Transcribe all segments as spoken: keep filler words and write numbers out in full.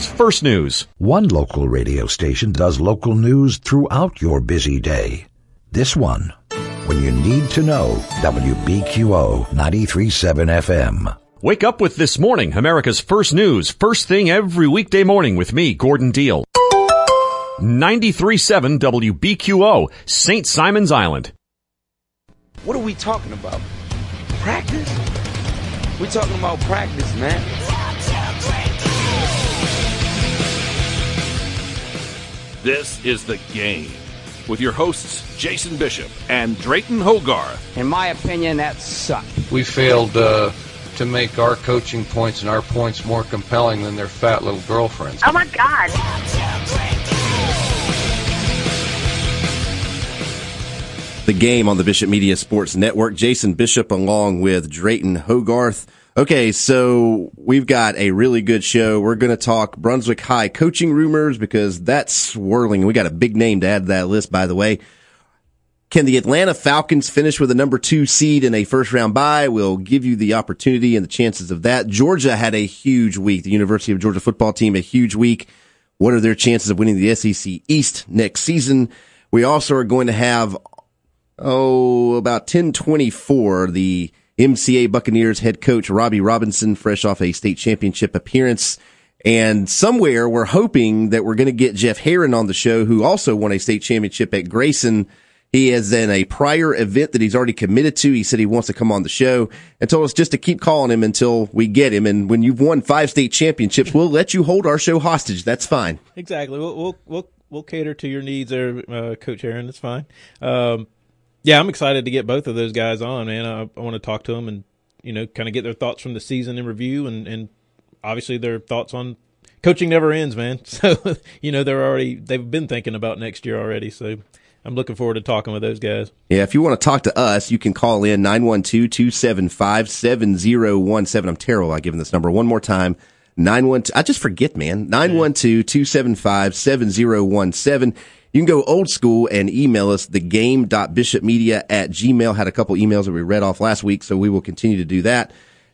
America's First News. One local radio station does local news throughout your busy day. This one, when you need to know, W B Q O ninety-three point seven F M. Wake up with This Morning, America's First News. First thing every weekday morning with me, Gordon Deal. ninety-three point seven W B Q O, Saint Simons Island. What are we talking about? Practice? We're talking about practice, man. This is The Game with your hosts, Jason Bishop and Drayton Hogarth. In my opinion, that sucked. We failed uh, to make our coaching points and our points more compelling than their fat little girlfriends. Oh, my God. The Game on the Bishop Media Sports Network. Jason Bishop along with Drayton Hogarth. Okay, so we've got a really good show. We're going to talk Brunswick High coaching rumors because that's swirling. We got a big name to add to that list, by the way. Can the Atlanta Falcons finish with a number two seed in a first-round bye? We'll give you the opportunity and the chances of that. Georgia had a huge week. The University of Georgia football team, a huge week. What are their chances of winning the S E C East next season? We also are going to have Oh, about ten twenty-four, the M C A Buccaneers head coach Robbie Robinson, fresh off a state championship appearance. And somewhere we're hoping that we're going to get Jeff Herron on the show, who also won a state championship at Grayson. He is in a prior event that he's already committed to. He said he wants to come on the show and told us just to keep calling him until we get him. And when you've won five state championships, we'll let you hold our show hostage. That's fine. Exactly. We'll, we'll, we'll, we'll cater to your needs there, uh, Coach Herron. That's fine. Um, Yeah, I'm excited to get both of those guys on, man. I, I want to talk to them and, you know, kind of get their thoughts from the season in review and, and obviously their thoughts on coaching never ends, man. So, you know, they're already, they've been thinking about next year already. So I'm looking forward to talking with those guys. Yeah, if you want to talk to us, you can call in nine one two, two seven five, seven zero one seven. I'm terrible at giving this number. One more time. nine one two, I just forget, man. nine one two, two seven five, seven zero one seven. You can go old school and email us, thegame.bishopmedia at gmail. Had a couple emails that we read off last week, so we will continue to do that.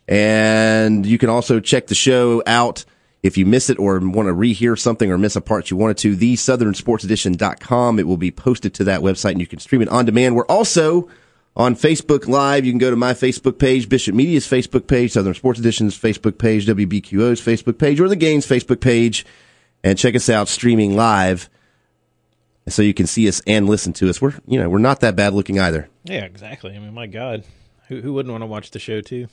And you can also check the show out if you miss it or want to rehear something or miss a part you wanted to, the southern sports edition dot com. It will be posted to that website, and you can stream it on demand. We're also on Facebook Live. You can go to my Facebook page, Bishop Media's Facebook page, Southern Sports Edition's Facebook page, W B Q O's Facebook page, or the Game's Facebook page, and check us out streaming live. So you can see us and listen to us. We're, you know, we're not that bad looking either. Yeah, exactly. I mean, my God, who who wouldn't want to watch the show too?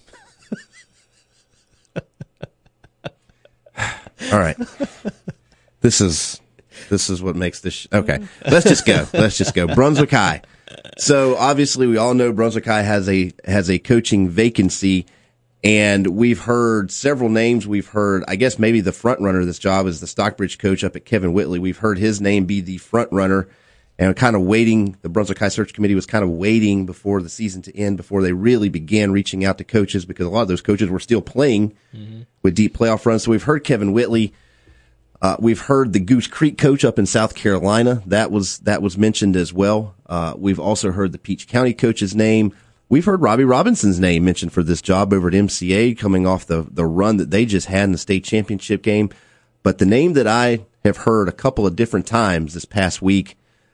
All right, this is this is what makes this. Sh- okay, let's just go. Let's just go. Brunswick High. So obviously, we all know Brunswick High has a has a coaching vacancy. And we've heard several names. We've heard, I guess maybe the front runner of this job is the Stockbridge coach up at Kevin Whitley. We've heard his name be the front runner and kind of waiting. The Brunswick High Search Committee was kind of waiting before the season to end before they really began reaching out to coaches because a lot of those coaches were still playing mm-hmm. with deep playoff runs. So we've heard Kevin Whitley. Uh, we've heard the Goose Creek coach up in South Carolina. That was, that was mentioned as well. Uh, we've also heard the Peach County coach's name. We've heard Robbie Robinson's name mentioned for this job over at M C A, coming off the, the run that they just had in the state championship game. But the name that I have heard a couple of different times this past week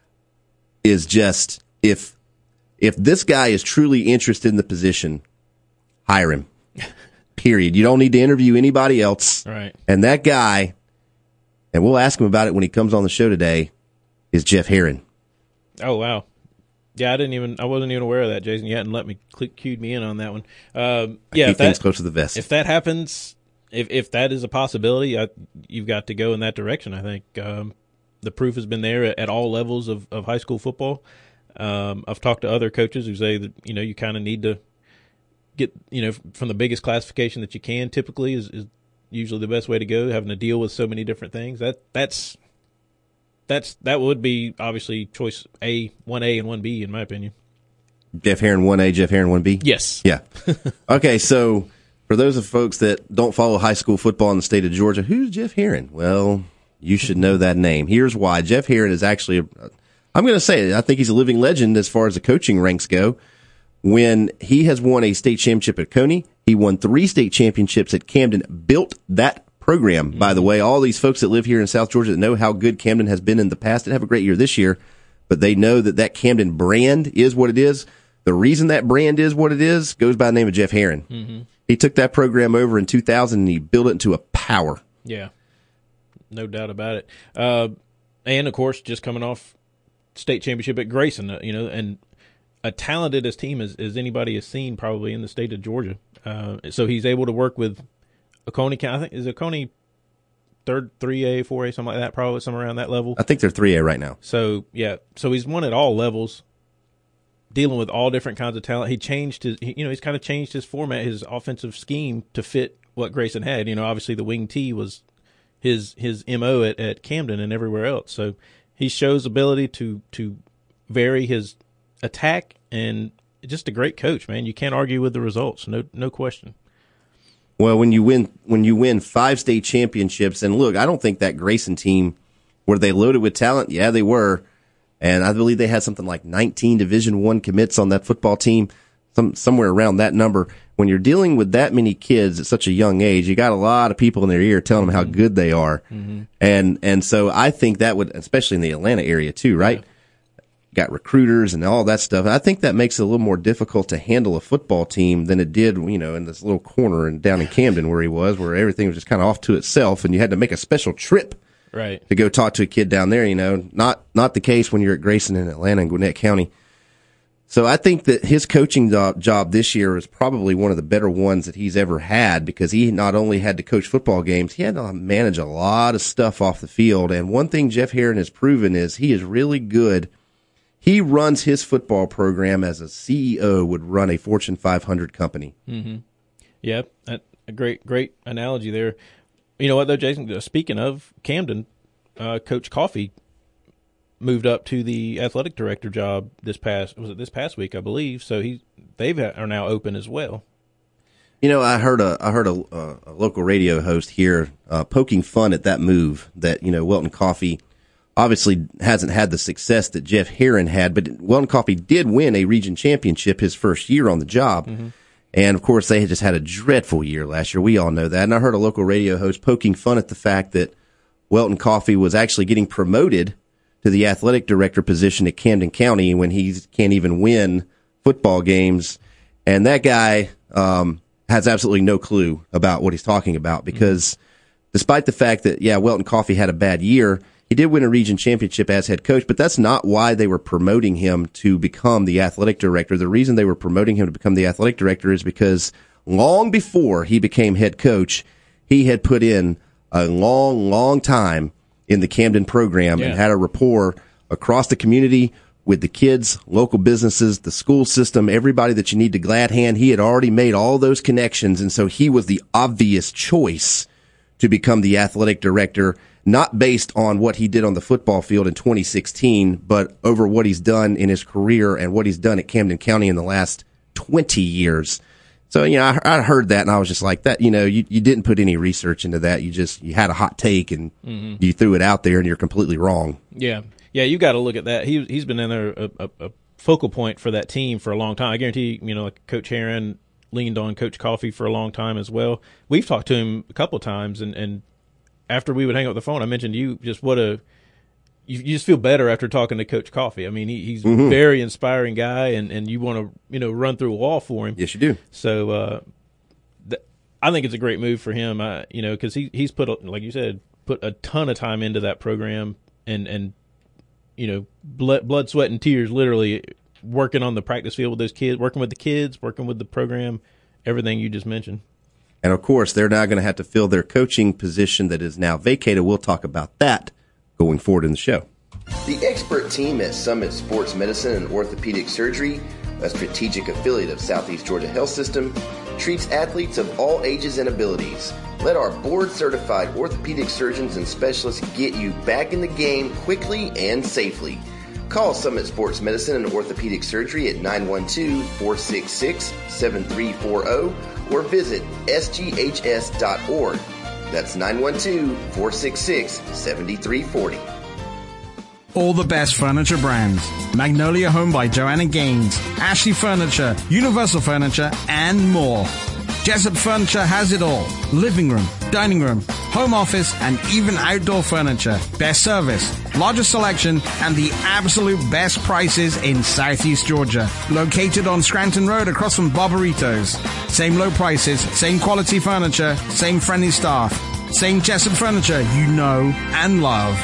is just, if if this guy is truly interested in the position, hire him. Period. You don't need to interview anybody else. Right. And that guy, and we'll ask him about it when he comes on the show today, is Jeff Herron. Oh, wow. Yeah, I didn't even. I wasn't even aware of that, Jason. You hadn't let me click, cued me in on that one. Um, yeah, keep things close to the vest. If that happens, if if that is a possibility, I, you've got to go in that direction. I think um, the proof has been there at, at all levels of, of high school football. Um, I've talked to other coaches who say that you know you kind of need to get you know from the biggest classification that you can. Typically, is, is usually the best way to go. Having to deal with so many different things. That that's. That's that would be obviously choice A, one A and one B in my opinion. Jeff Herron one A, Jeff Herron one B? Yes. Yeah. Okay, so for those of folks that don't follow high school football in the state of Georgia, who's Jeff Herron? Well, you should know that name. Here's why. Jeff Herron is actually, a, I'm going to say it, I think he's a living legend as far as the coaching ranks go. When he has won a state championship at Coney, he won three state championships at Camden, built that program, by the way. All these folks that live here in South Georgia that know how good Camden has been in the past, didn't have a great year this year, but they know that that Camden brand is what it is. The reason that brand is what it is goes by the name of Jeff Herron. Mm-hmm. He took that program over in two thousand and he built it into a power. Yeah, no doubt about it. Uh, and, of course, just coming off state championship at Grayson, uh, you know, and a talented as team as, as anybody has seen probably in the state of Georgia. Uh, so he's able to work with Oconee County. I think is Oconee third, three A, four A, something like that, probably somewhere around that level. I think they're three A right now. So, yeah, so he's won at all levels, dealing with all different kinds of talent. He changed his, you know, he's kind of changed his format, his offensive scheme to fit what Grayson had. You know, obviously the wing T was his his M O at, at Camden and everywhere else. So he shows ability to to vary his attack, and just a great coach, man. You can't argue with the results, no no question. Well, when you win when you win five state championships, and look, I don't think that Grayson team, were they loaded with talent? Yeah, they were. And I believe they had something like nineteen Division One commits on that football team, some somewhere around that number. When you're dealing with that many kids at such a young age, you got a lot of people in their ear telling them how good they are. Mm-hmm. And and so I think that would, especially in the Atlanta area too, right? Yeah. Got recruiters and all that stuff. And I think that makes it a little more difficult to handle a football team than it did, you know, in this little corner and down in Camden where he was, where everything was just kind of off to itself and you had to make a special trip. Right. To go talk to a kid down there, you know, not not the case when you're at Grayson in Atlanta and Gwinnett County. So I think that his coaching job, job this year is probably one of the better ones that he's ever had, because he not only had to coach football games, he had to manage a lot of stuff off the field. And one thing Jeff Herron has proven is he is really good. He runs his football program as a C E O would run a Fortune five hundred company. Mm-hmm. Yeah, that, a great, great analogy there. You know what, though, Jason? Speaking of Camden, uh, Coach Coffey moved up to the athletic director job this past was it this past week, I believe. So he they are now open as well. You know, I heard a I heard a, a local radio host here uh, poking fun at that move that, you know, Welton Coffey obviously hasn't had the success that Jeff Herron had, but Welton Coffey did win a region championship his first year on the job. Mm-hmm. And, of course, they had just had a dreadful year last year. We all know that. And I heard a local radio host poking fun at the fact that Welton Coffey was actually getting promoted to the athletic director position at Camden County when he can't even win football games. And that guy um, has absolutely no clue about what he's talking about, because mm-hmm. despite the fact that, yeah, Welton Coffey had a bad year, he did win a region championship as head coach, but that's not why they were promoting him to become the athletic director. The reason they were promoting him to become the athletic director is because long before he became head coach, he had put in a long, long time in the Camden program yeah. and had a rapport across the community with the kids, local businesses, the school system, everybody that you need to glad hand. He had already made all those connections, and so he was the obvious choice to become the athletic director, not based on what he did on the football field in twenty sixteen, but over what he's done in his career and what he's done at Camden County in the last twenty years. So, you know, I, I heard that and I was just like, that, you know, you, you didn't put any research into that. You just, you had a hot take and mm-hmm. you threw it out there and you're completely wrong. Yeah. Yeah. You got to look at that. He, he's been in there a, a, a focal point for that team for a long time. I guarantee, you know, like Coach Herron leaned on Coach Coffey for a long time as well. We've talked to him a couple of times, and, and after we would hang up the phone, I mentioned to you just what a, you, you just feel better after talking to Coach Coffey. I mean, he, he's mm-hmm. a very inspiring guy, and, and you want to, you know, run through a wall for him. Yes, you do. So uh, th- I think it's a great move for him, uh, you know, because he, he's put, like you said, put a ton of time into that program, and, and you know, blood, blood, sweat, and tears, literally working on the practice field with those kids, working with the kids, working with the program, everything you just mentioned. And, of course, they're now going to have to fill their coaching position that is now vacated. We'll talk about that going forward in the show. The expert team at Summit Sports Medicine and Orthopedic Surgery, a strategic affiliate of Southeast Georgia Health System, treats athletes of all ages and abilities. Let our board-certified orthopedic surgeons and specialists get you back in the game quickly and safely. Call Summit Sports Medicine and Orthopedic Surgery at nine one two, four six six, seven three four zero or visit S G H S dot org. That's nine one two, four six six, seven three four zero. All the best furniture brands. Magnolia Home by Joanna Gaines, Ashley Furniture, Universal Furniture, and more. Jessup Furniture has it all. Living room, dining room, home office, and even outdoor furniture. Best service, largest selection, and the absolute best prices in Southeast Georgia. Located on Scranton Road across from Barbaritos. Same low prices, same quality furniture, same friendly staff. Same Jessup Furniture you know and love.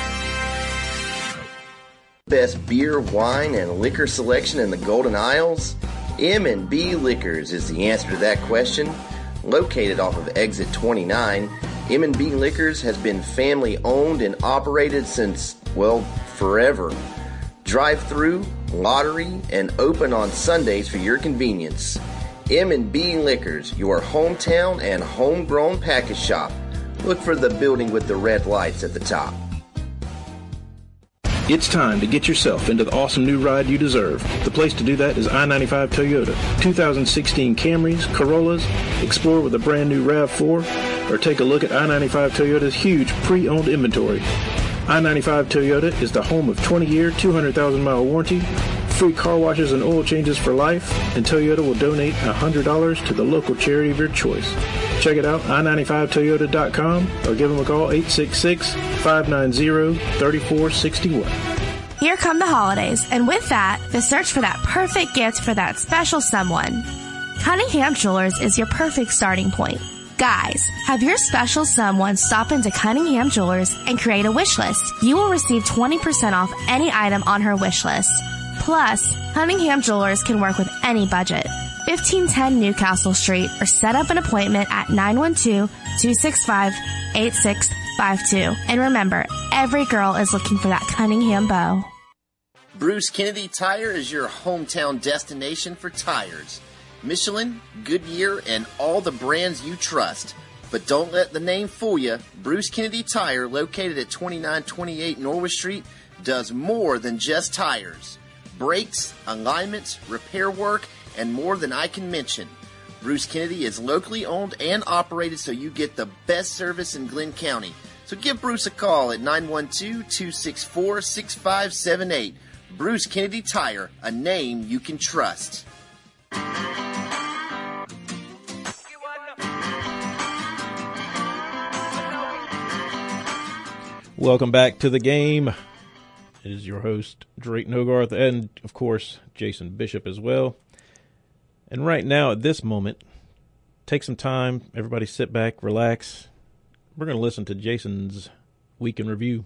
Best beer, wine, and liquor selection in the Golden Isles? M and B Liquors is the answer to that question. Located off of Exit twenty-nine, M and B Liquors has been family owned and operated since, well, forever. Drive-through, lottery, and open on Sundays for your convenience. M and B Liquors, your hometown and homegrown package shop. Look for the building with the red lights at the top. It's time to get yourself into the awesome new ride you deserve. The place to do that is I ninety-five Toyota. two thousand sixteen Camrys, Corollas, explore with a brand new RAV four, or take a look at I ninety-five Toyota's huge pre-owned inventory. I ninety-five Toyota is the home of twenty-year, two hundred thousand mile warranty, free car washes and oil changes for life, and Toyota will donate one hundred dollars to the local charity of your choice. Check it out, I ninety-five Toyota dot com, or give them a call, eight six six, five nine zero, three four six one. Here come the holidays, and with that, the search for that perfect gift for that special someone. Cunningham Jewelers is your perfect starting point. Guys, have your special someone stop into Cunningham Jewelers and create a wish list. You will receive twenty percent off any item on her wish list. Plus, Cunningham Jewelers can work with any budget. fifteen ten Newcastle Street, or set up an appointment at nine one two, two six five, eight six five two. And remember, every girl is looking for that Cunningham bow. Bruce Kennedy Tire is your hometown destination for tires. Michelin, Goodyear, and all the brands you trust. But don't let the name fool you. Bruce Kennedy Tire, located at twenty-nine twenty-eight Norwood Street, does more than just tires. Brakes, alignments, repair work, and more than I can mention. Bruce Kennedy is locally owned and operated, so you get the best service in Glenn County. So give Bruce a call at nine one two, two six four, six five seven eight. Bruce Kennedy Tire, a name you can trust. Welcome back to the game. It is your host, Drayton Hogarth, and, of course, Jason Bishop as well. And right now, at this moment, take some time. Everybody sit back, relax. We're going to listen to Jason's Week in Review.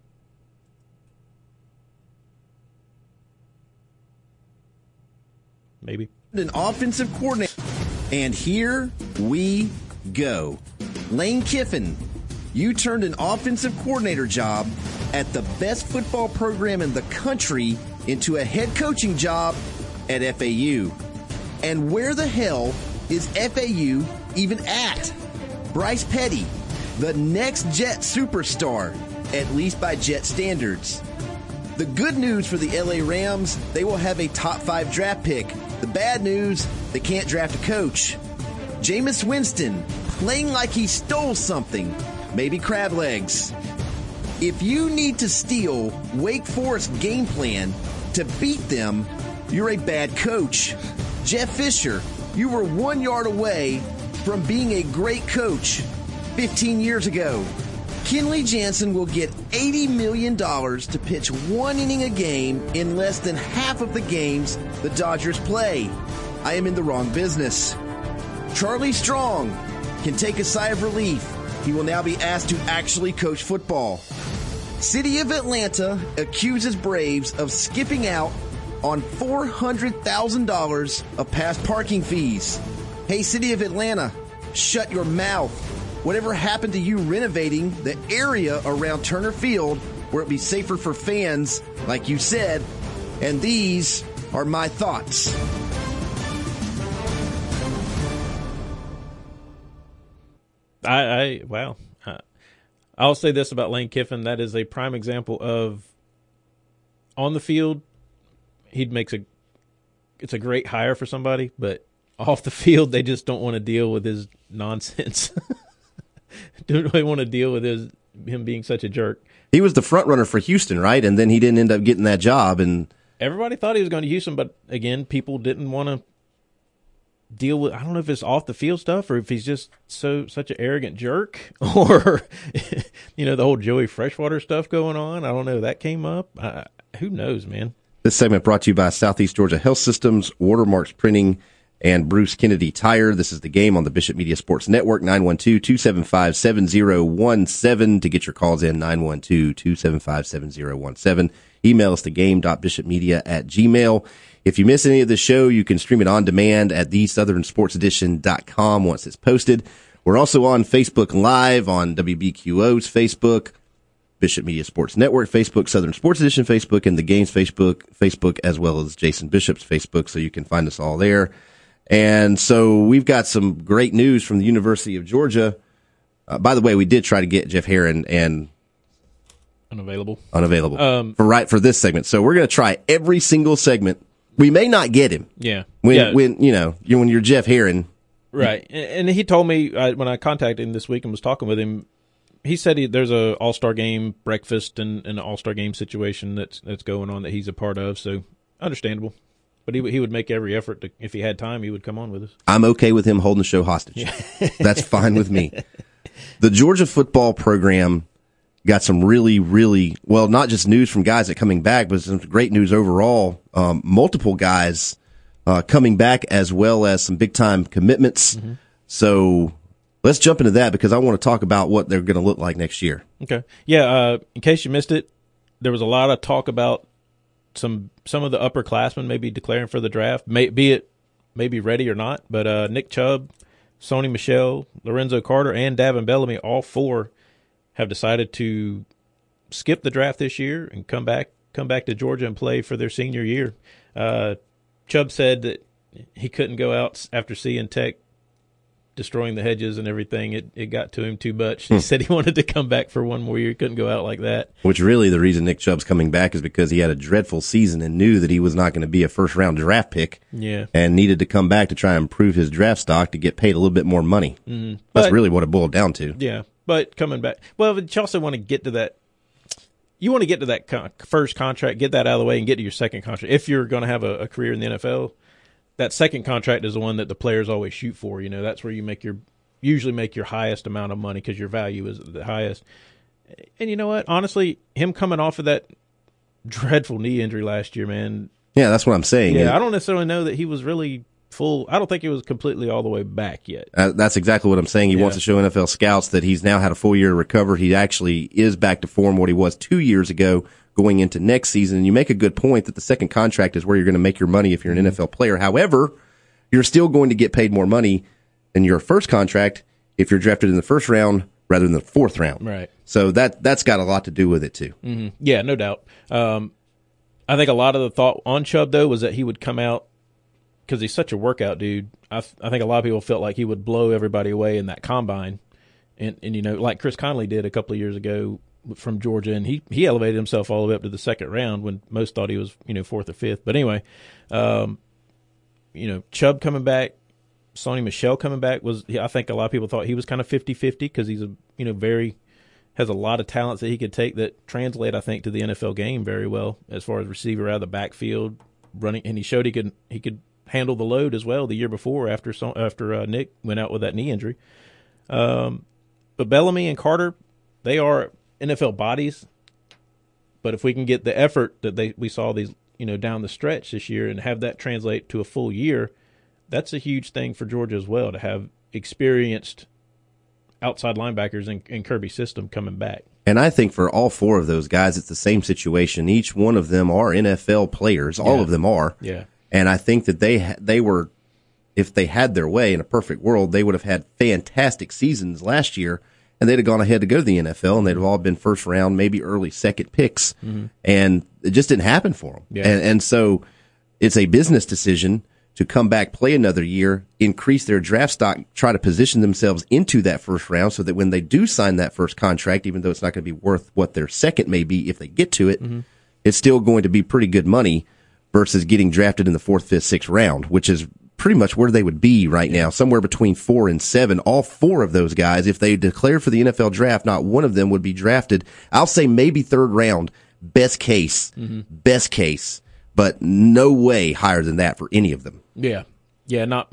Maybe. An offensive coordinator. And here we go. Lane Kiffin, you turned an offensive coordinator job at the best football program in the country into a head coaching job at F A U. And where the hell is F A U even at? Bryce Petty, the next Jet superstar, at least by Jet standards. The good news for the L A Rams, they will have a top five draft pick. The bad news, they can't draft a coach. Jameis Winston, playing like he stole something, maybe crab legs. If you need to steal Wake Forest's game plan to beat them, you're a bad coach. Jeff Fisher, you were one yard away from being a great coach fifteen years ago. Kenley Jansen will get eighty million dollars to pitch one inning a game in less than half of the games the Dodgers play. I am in the wrong business. Charlie Strong can take a sigh of relief. He will now be asked to actually coach football. City of Atlanta accuses Braves of skipping out on four hundred thousand dollars of past parking fees. Hey, City of Atlanta, shut your mouth. Whatever happened to you renovating the area around Turner Field where it'd be safer for fans, like you said? And these are my thoughts. I, I wow. Uh, I'll say this about Lane Kiffin. That is a prime example of on the field, he makes a, it's a great hire for somebody, but off the field, they just don't want to deal with his nonsense. Don't really want to deal with his him being such a jerk. He was the front runner for Houston, right? And then he didn't end up getting that job. And everybody thought he was going to Houston, but again, people didn't want to deal with, I don't know if it's off the field stuff or if he's just so such an arrogant jerk or, you know, the whole Joey Freshwater stuff going on. I don't know. That came up. I, who knows, man? This segment brought to you by Southeast Georgia Health Systems, Watermarks Printing, and Bruce Kennedy Tire. This is the game on the Bishop Media Sports Network, nine one two, two seven five, seven zero one seven. To get your calls in, nine one two, two seven five, seven zero one seven. Email us the game dot bishop media at gmail. If you miss any of the show, you can stream it on demand at the southern sports edition dot com once it's posted. We're also on Facebook Live on W B Q O's Facebook, Bishop Media Sports Network Facebook, Southern Sports Edition Facebook, and the Game's Facebook, Facebook, as well as Jason Bishop's Facebook, so you can find us all there. And so we've got some great news from the University of Georgia. Uh, by the way, we did try to get Jeff Herron and unavailable, unavailable um, for right for this segment. So we're going to try every single segment. We may not get him. Yeah. When yeah. when you know you when you're Jeff Herron, right? And, and he told me uh, when I contacted him this week and was talking with him, he said he, there's a All Star Game breakfast and, and an All Star Game situation that's that's going on that he's a part of. So understandable. But he he would make every effort to, if he had time, he would come on with us. I'm okay with him holding the show hostage. Yeah. That's fine with me. The Georgia football program got some really, really, well, not just news from guys that are coming back, but some great news overall. Um, multiple guys uh, coming back as well as some big-time commitments. Mm-hmm. So let's jump into that because I want to talk about what they're going to look like next year. Okay. Yeah, uh, in case you missed it, there was a lot of talk about some some of the upperclassmen maybe declaring for the draft, may, be it maybe ready or not. But uh, Nick Chubb, Sony Michel, Lorenzo Carter, and Davin Bellamy, all four have decided to skip the draft this year and come back come back to Georgia and play for their senior year. Uh, Chubb said that he couldn't go out after seeing Tech destroying the hedges and everything. It it got to him too much. He hmm. said he wanted to come back for one more year. He couldn't go out like that. Which really the reason Nick Chubb's coming back is because he had a dreadful season and knew that he was not going to be a first-round draft pick. Yeah. And needed to come back to try and improve his draft stock to get paid a little bit more money. Mm-hmm. That's but, really what it boiled down to. Yeah. But coming back, well, but you also want to get to that. You want to get to that con- first contract, get that out of the way, and get to your second contract. If you're going to have a, a career in the N F L, that second contract is the one that the players always shoot for. You know, that's where you make your usually make your highest amount of money because your value is the highest. And you know what? Honestly, him coming off of that dreadful knee injury last year, man. Yeah, that's what I'm saying. Yeah, I don't necessarily know that he was really full. I don't think he was completely all the way back yet. Uh, that's exactly what I'm saying. He yeah. wants to show N F L scouts that he's now had a full year to recover. He actually is back to form what he was two years ago going into next season. And you make a good point that the second contract is where you're going to make your money if you're an N F L player. However, you're still going to get paid more money in your first contract if you're drafted in the first round rather than the fourth round. Right. So that, that's got a lot to do with it too. Mm-hmm. Yeah, no doubt. Um, I think a lot of the thought on Chubb, though, was that he would come out because he's such a workout dude. I, th- I think a lot of people felt like he would blow everybody away in that combine. And, and you know, like Chris Conley did a couple of years ago from Georgia, and he, he elevated himself all the way up to the second round when most thought he was, you know, fourth or fifth. But anyway, um, you know, Chubb coming back, Sony Michel coming back was, I think a lot of people thought he was kind of fifty-fifty because he's a, you know, very, has a lot of talents that he could take that translate, I think, to the N F L game very well as far as receiver out of the backfield running. And he showed he could, he could handle the load as well the year before after, after uh, Nick went out with that knee injury. Um, but Bellamy and Carter, they are N F L bodies. But if we can get the effort that they, we saw these, you know, down the stretch this year and have that translate to a full year, that's a huge thing for Georgia as well, to have experienced outside linebackers in, in Kirby's system coming back. And I think for all four of those guys, it's the same situation. Each one of them are N F L players. All yeah. of them are. Yeah. And I think that they they were, if they had their way in a perfect world, they would have had fantastic seasons last year, and they'd have gone ahead to go to the N F L, and they'd have all been first round, maybe early second picks. Mm-hmm. And it just didn't happen for them. Yeah. And, and so it's a business decision to come back, play another year, increase their draft stock, try to position themselves into that first round so that when they do sign that first contract, even though it's not going to be worth what their second may be if they get to it, mm-hmm. it's still going to be pretty good money versus getting drafted in the fourth, fifth, sixth round, which is pretty much where they would be right now, somewhere between four and seven. All four of those guys, if they declare for the N F L draft, not one of them would be drafted. I'll say maybe third round, best case, mm-hmm. best case, but no way higher than that for any of them. Yeah. Yeah, not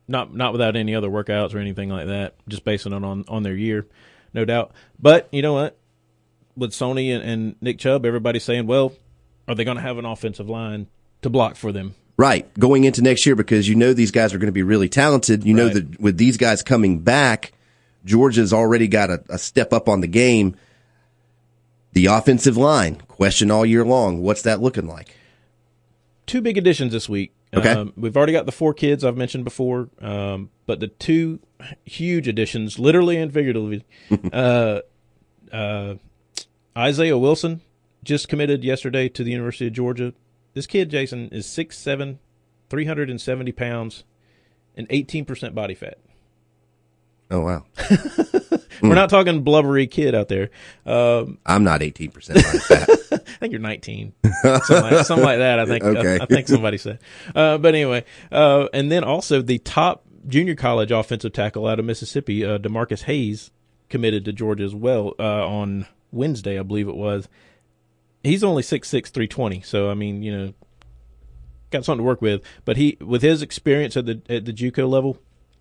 not not without any other workouts or anything like that, just basing it on, on their year, no doubt. But you know what? With Sony and, and Nick Chubb, everybody's saying, well, are they going to have an offensive line to block for them? Right, going into next year, because you know these guys are going to be really talented. You know Right. that with these guys coming back, Georgia's already got a, a step up on the game. The offensive line, question all year long. What's that looking like? Two big additions this week. Okay. Um, we've already got the four kids I've mentioned before, um, but the two huge additions, literally and figuratively, uh, uh, Isaiah Wilson just committed yesterday to the University of Georgia. This kid, Jason, is six foot seven, three hundred seventy pounds, and eighteen percent body fat. Oh, wow. We're not talking blubbery kid out there. Um, I'm not eighteen percent body fat. I think you're nineteen. Something like, something like that, I think. Okay. I, I think somebody said. Uh, but anyway, uh, and then also the top junior college offensive tackle out of Mississippi, uh, DeMarcus Hayes, committed to Georgia as well uh, on Wednesday, I believe it was. He's only six six, three twenty, so, I mean, you know, got something to work with. But he, with his experience at the at the JUCO level,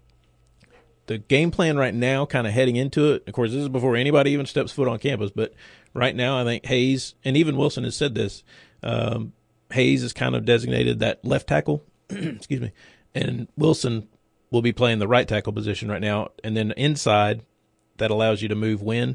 the game plan right now, kind of heading into it, of course, this is before anybody even steps foot on campus, but right now I think Hayes, and even Wilson has said this, um, Hayes is kind of designated that left tackle, excuse me, and Wilson will be playing the right tackle position right now, and then inside, that allows you to move Wynn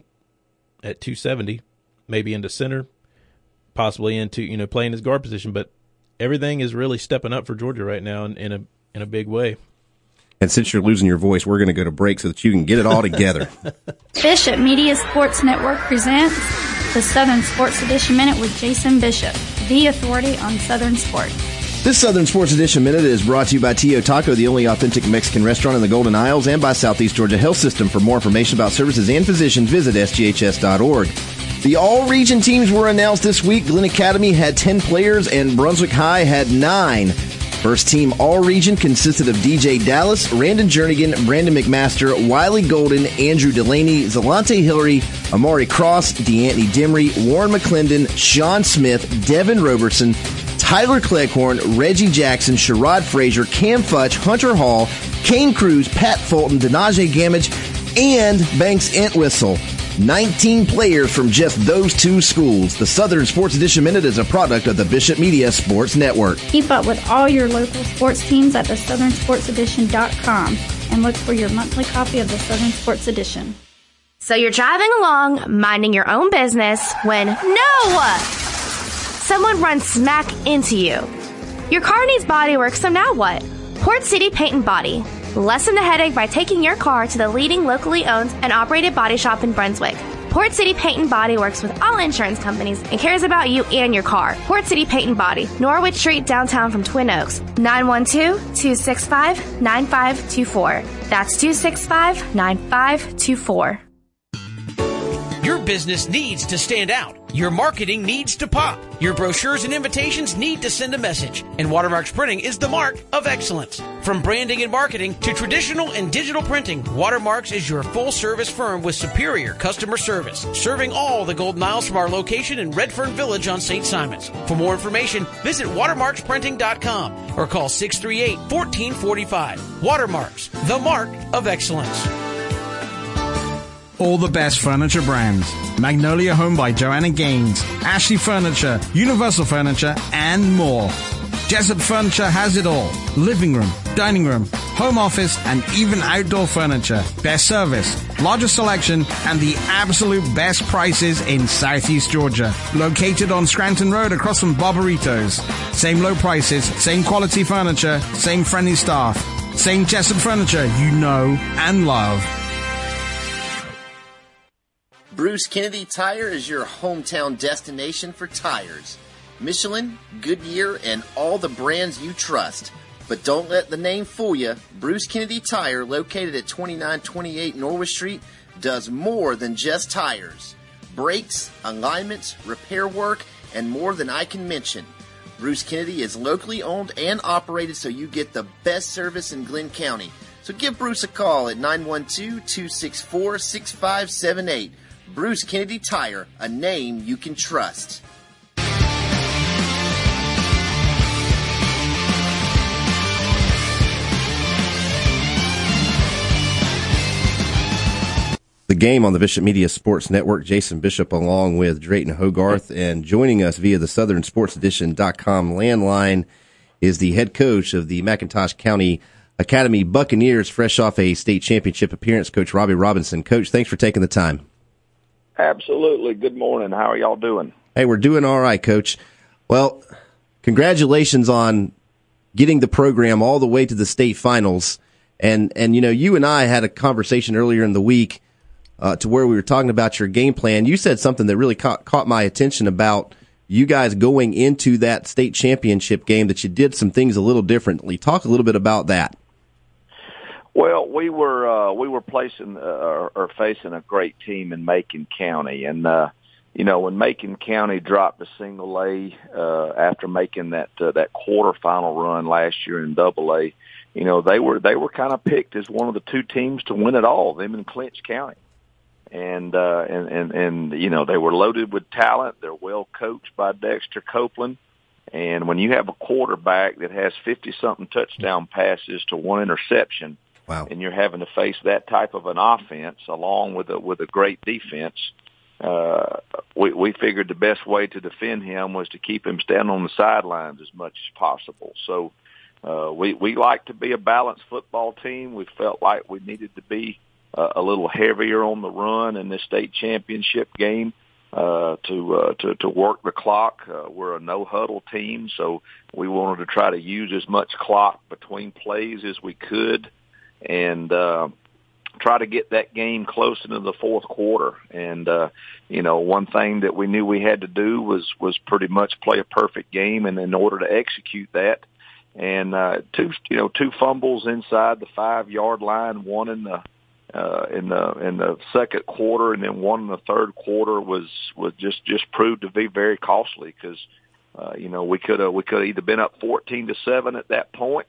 at two seventy, maybe into center, possibly into, you know, playing his guard position, but everything is really stepping up for Georgia right now in, in a in a big way. And since you're losing your voice, we're going to go to break so that you can get it all together. Bishop Media Sports Network presents the Southern Sports Edition Minute with Jason Bishop, the authority on Southern sports. This Southern Sports Edition Minute is brought to you by Tio Taco, the only authentic Mexican restaurant in the Golden Isles, and by Southeast Georgia Health System. For more information about services and physicians, visit S G H S dot org. The all-region teams were announced this week. Glenn Academy had ten players, and Brunswick High had nine. First team all-region consisted of D J Dallas, Randon Jernigan, Brandon McMaster, Wiley Golden, Andrew Delaney, Zalante Hillary, Amari Cross, DeAnthony Dimry, Warren McClendon, Sean Smith, Devin Roberson, Tyler Cleghorn, Reggie Jackson, Sherrod Frazier, Cam Futch, Hunter Hall, Kane Cruz, Pat Fulton, Denaje Gamage, and Banks Entwistle. nineteen players from just those two schools. The Southern Sports Edition Minute is a product of the Bishop Media Sports Network. Keep up with all your local sports teams at the southern sports edition dot com and look for your monthly copy of the Southern Sports Edition. So you're driving along, minding your own business, when no! Someone runs smack into you. Your car needs body work, so now what? Port City Paint and Body. Lessen the headache by taking your car to the leading locally owned and operated body shop in Brunswick. Port City Paint and Body works with all insurance companies and cares about you and your car. Port City Paint and Body, Norwich Street, downtown from Twin Oaks. nine one two, two six five, nine five two four. That's two six five, nine five two four. Your business needs to stand out. Your marketing needs to pop. Your brochures and invitations need to send a message. And Watermarks Printing is the mark of excellence. From branding and marketing to traditional and digital printing, Watermarks is your full-service firm with superior customer service, serving all the Golden Isles from our location in Redfern Village on Saint Simons. For more information, visit watermarks printing dot com or call six three eight, one four four five. Watermarks, the mark of excellence. All the best furniture brands. Magnolia Home by Joanna Gaines, Ashley Furniture, Universal Furniture, and more. Jessup Furniture has it all. Living room, dining room, home office, and even outdoor furniture. Best service, largest selection, and the absolute best prices in Southeast Georgia. Located on Scranton Road across from Barbaritos. Same low prices, same quality furniture, same friendly staff. Same Jessup Furniture you know and love. Bruce Kennedy Tire is your hometown destination for tires. Michelin, Goodyear, and all the brands you trust. But don't let the name fool you. Bruce Kennedy Tire, located at twenty-nine twenty-eight Norwich Street, does more than just tires. Brakes, alignments, repair work, and more than I can mention. Bruce Kennedy is locally owned and operated, so you get the best service in Glenn County. So give Bruce a call at nine one two, two six four, six five seven eight. Bruce Kennedy Tire, a name you can trust. Game on the Bishop Media Sports Network. Jason Bishop along with Drayton Hogarth, and joining us via the Southern Sports Edition dot com landline is the head coach of the McIntosh County Academy Buccaneers, fresh off a state championship appearance, Coach Robbie Robinson. Coach, thanks for taking the time. Absolutely. Good morning. How are y'all doing? Hey, we're doing all right, Coach. Well, congratulations on getting the program all the way to the state finals. And, and you know, you and I had a conversation earlier in the week uh, to where we were talking about your game plan. You said something that really caught, caught my attention about you guys going into that state championship game, that you did some things a little differently. Talk a little bit about that. Well, we were uh, we were placing uh, or, or facing a great team in Macon County, and uh, you know when Macon County dropped to single A uh, after making that uh, that quarterfinal run last year in Double A, you know they were they were kind of picked as one of the two teams to win it all. Them in Clinch County, and uh, and and and you know they were loaded with talent. They're well coached by Dexter Copeland. And when you have a quarterback that has fifty-something touchdown passes to one interception, wow, and you're having to face that type of an offense along with a with a great defense, uh, we, we figured the best way to defend him was to keep him standing on the sidelines as much as possible. So uh, we we like to be a balanced football team. We felt like we needed to be uh, a little heavier on the run in this state championship game. Uh, to, uh, to, to work the clock. Uh, we're a no huddle team, so we wanted to try to use as much clock between plays as we could and, uh, try to get that game close into the fourth quarter. And, uh, you know, one thing that we knew we had to do was, was pretty much play a perfect game. And in order to execute that, and, uh, two, you know, two fumbles inside the five yard line, one in the, Uh, in the in the second quarter, and then one in the third quarter was was just just proved to be very costly because uh, you know we could have we could have either been up fourteen to seven at that point,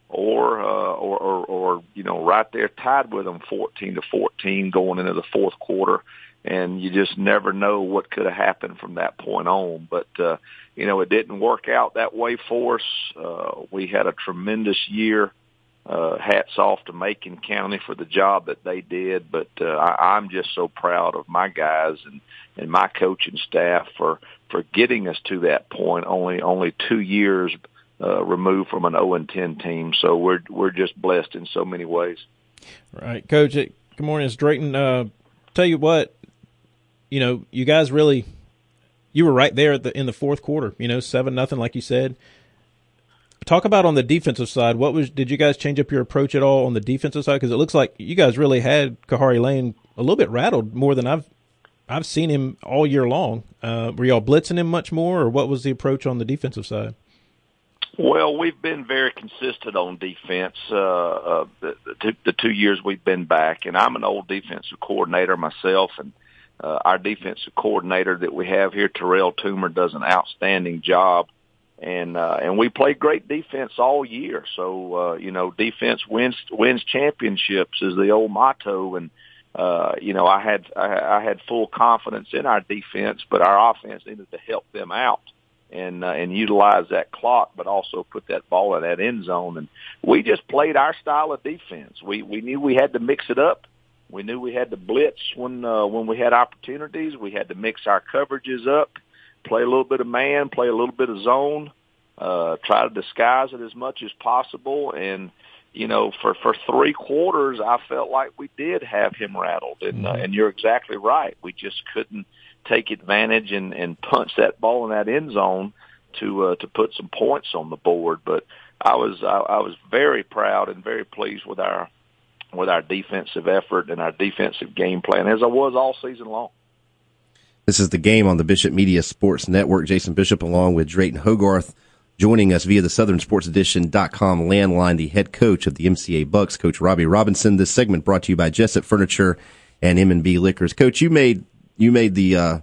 or, uh, or or or you know right there tied with them fourteen to fourteen going into the fourth quarter, and you just never know what could have happened from that point on. But uh, you know it didn't work out that way for us. Uh, we had a tremendous year. Uh, hats off to Macon County for the job that they did, but uh, I, I'm just so proud of my guys and, and my coaching staff for, for getting us to that point. Only only two years uh, removed from an oh and ten team, so we're we're just blessed in so many ways. Right, Coach. Good morning, it's Drayton. Uh, tell you what, you know, you guys really, you were right there at the in the fourth quarter. You know, seven nothing, like you said. Talk about on the defensive side. What was? Did you guys change up your approach at all on the defensive side? Because it looks like you guys really had Kahari Lane a little bit rattled more than I've I've seen him all year long. Uh, were y'all blitzing him much more, or what was the approach on the defensive side? Well, we've been very consistent on defense uh, uh, the, the, two, the two years we've been back, and I'm an old defensive coordinator myself, and uh, our defensive coordinator that we have here, Terrell Toomer, does an outstanding job. And, uh, and we played great defense all year. So, uh, you know, defense wins, wins championships is the old motto. And, uh, you know, I had, I, I had full confidence in our defense, but our offense needed to help them out and, uh, and utilize that clock, but also put that ball in that end zone. And we just played our style of defense. We, we knew we had to mix it up. We knew we had to blitz when, uh, when we had opportunities. We had to mix our coverages up. Play a little bit of man, play a little bit of zone, uh, try to disguise it as much as possible. And, you know, for, for three quarters, I felt like we did have him rattled. And, uh, and you're exactly right. We just couldn't take advantage and, and punch that ball in that end zone to, uh, to put some points on the board. But I was, I, I was very proud and very pleased with our, with our defensive effort and our defensive game plan, as I was all season long. This is The Game on the Bishop Media Sports Network. Jason Bishop along with Drayton Hogarth joining us via the Southern Sports Edition dot com landline, the head coach of the M C A Bucks, Coach Robbie Robinson. This segment brought to you by Jessup Furniture and M and B Liquors. Coach, you made you made the uh,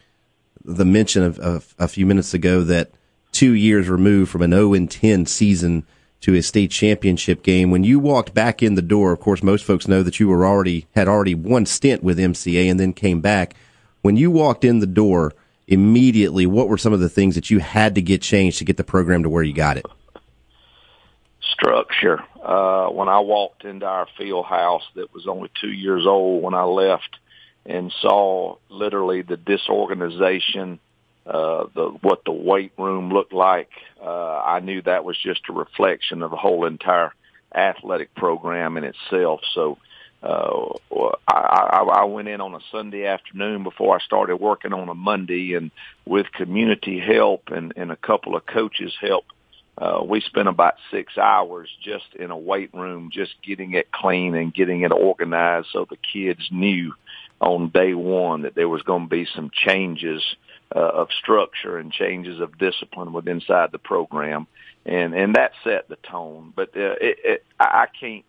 the mention of, of a few minutes ago that two years removed from an oh and ten season to a state championship game. When you walked back in the door, of course, most folks know that you were already had already one stint with M C A and then came back. When you walked in the door, immediately, what were some of the things that you had to get changed to get the program to where you got it? Structure. Uh, when I walked into our field house that was only two years old when I left, and saw literally the disorganization, uh, the what the weight room looked like, uh, I knew that was just a reflection of the whole entire athletic program in itself. So uh, I, I, I went in on a Sunday afternoon before I started working on a Monday, and with community help and, and a couple of coaches' help, uh, we spent about six hours just in a weight room, just getting it clean and getting it organized so the kids knew on day one that there was going to be some changes uh, of structure and changes of discipline within inside the program. And, and that set the tone. But uh, it, it, I can't,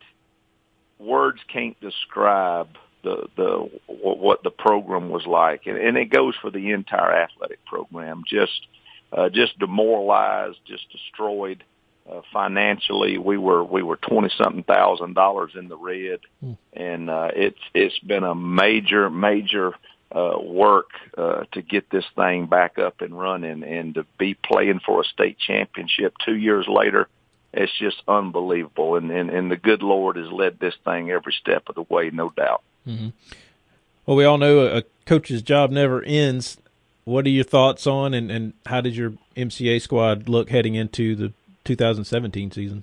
words can't describe the, the, what the program was like. And, and it goes for the entire athletic program. Just, uh, just demoralized, just destroyed. Uh, financially, we were we were twenty something thousand dollars in the red, mm. and uh, it's it's been a major major uh, work uh, to get this thing back up and running, and to be playing for a state championship two years later. It's just unbelievable, and and, and the good Lord has led this thing every step of the way, no doubt. Mm-hmm. Well, we all know a coach's job never ends. What are your thoughts on, and, and how did your M C A squad look heading into the two thousand seventeen season?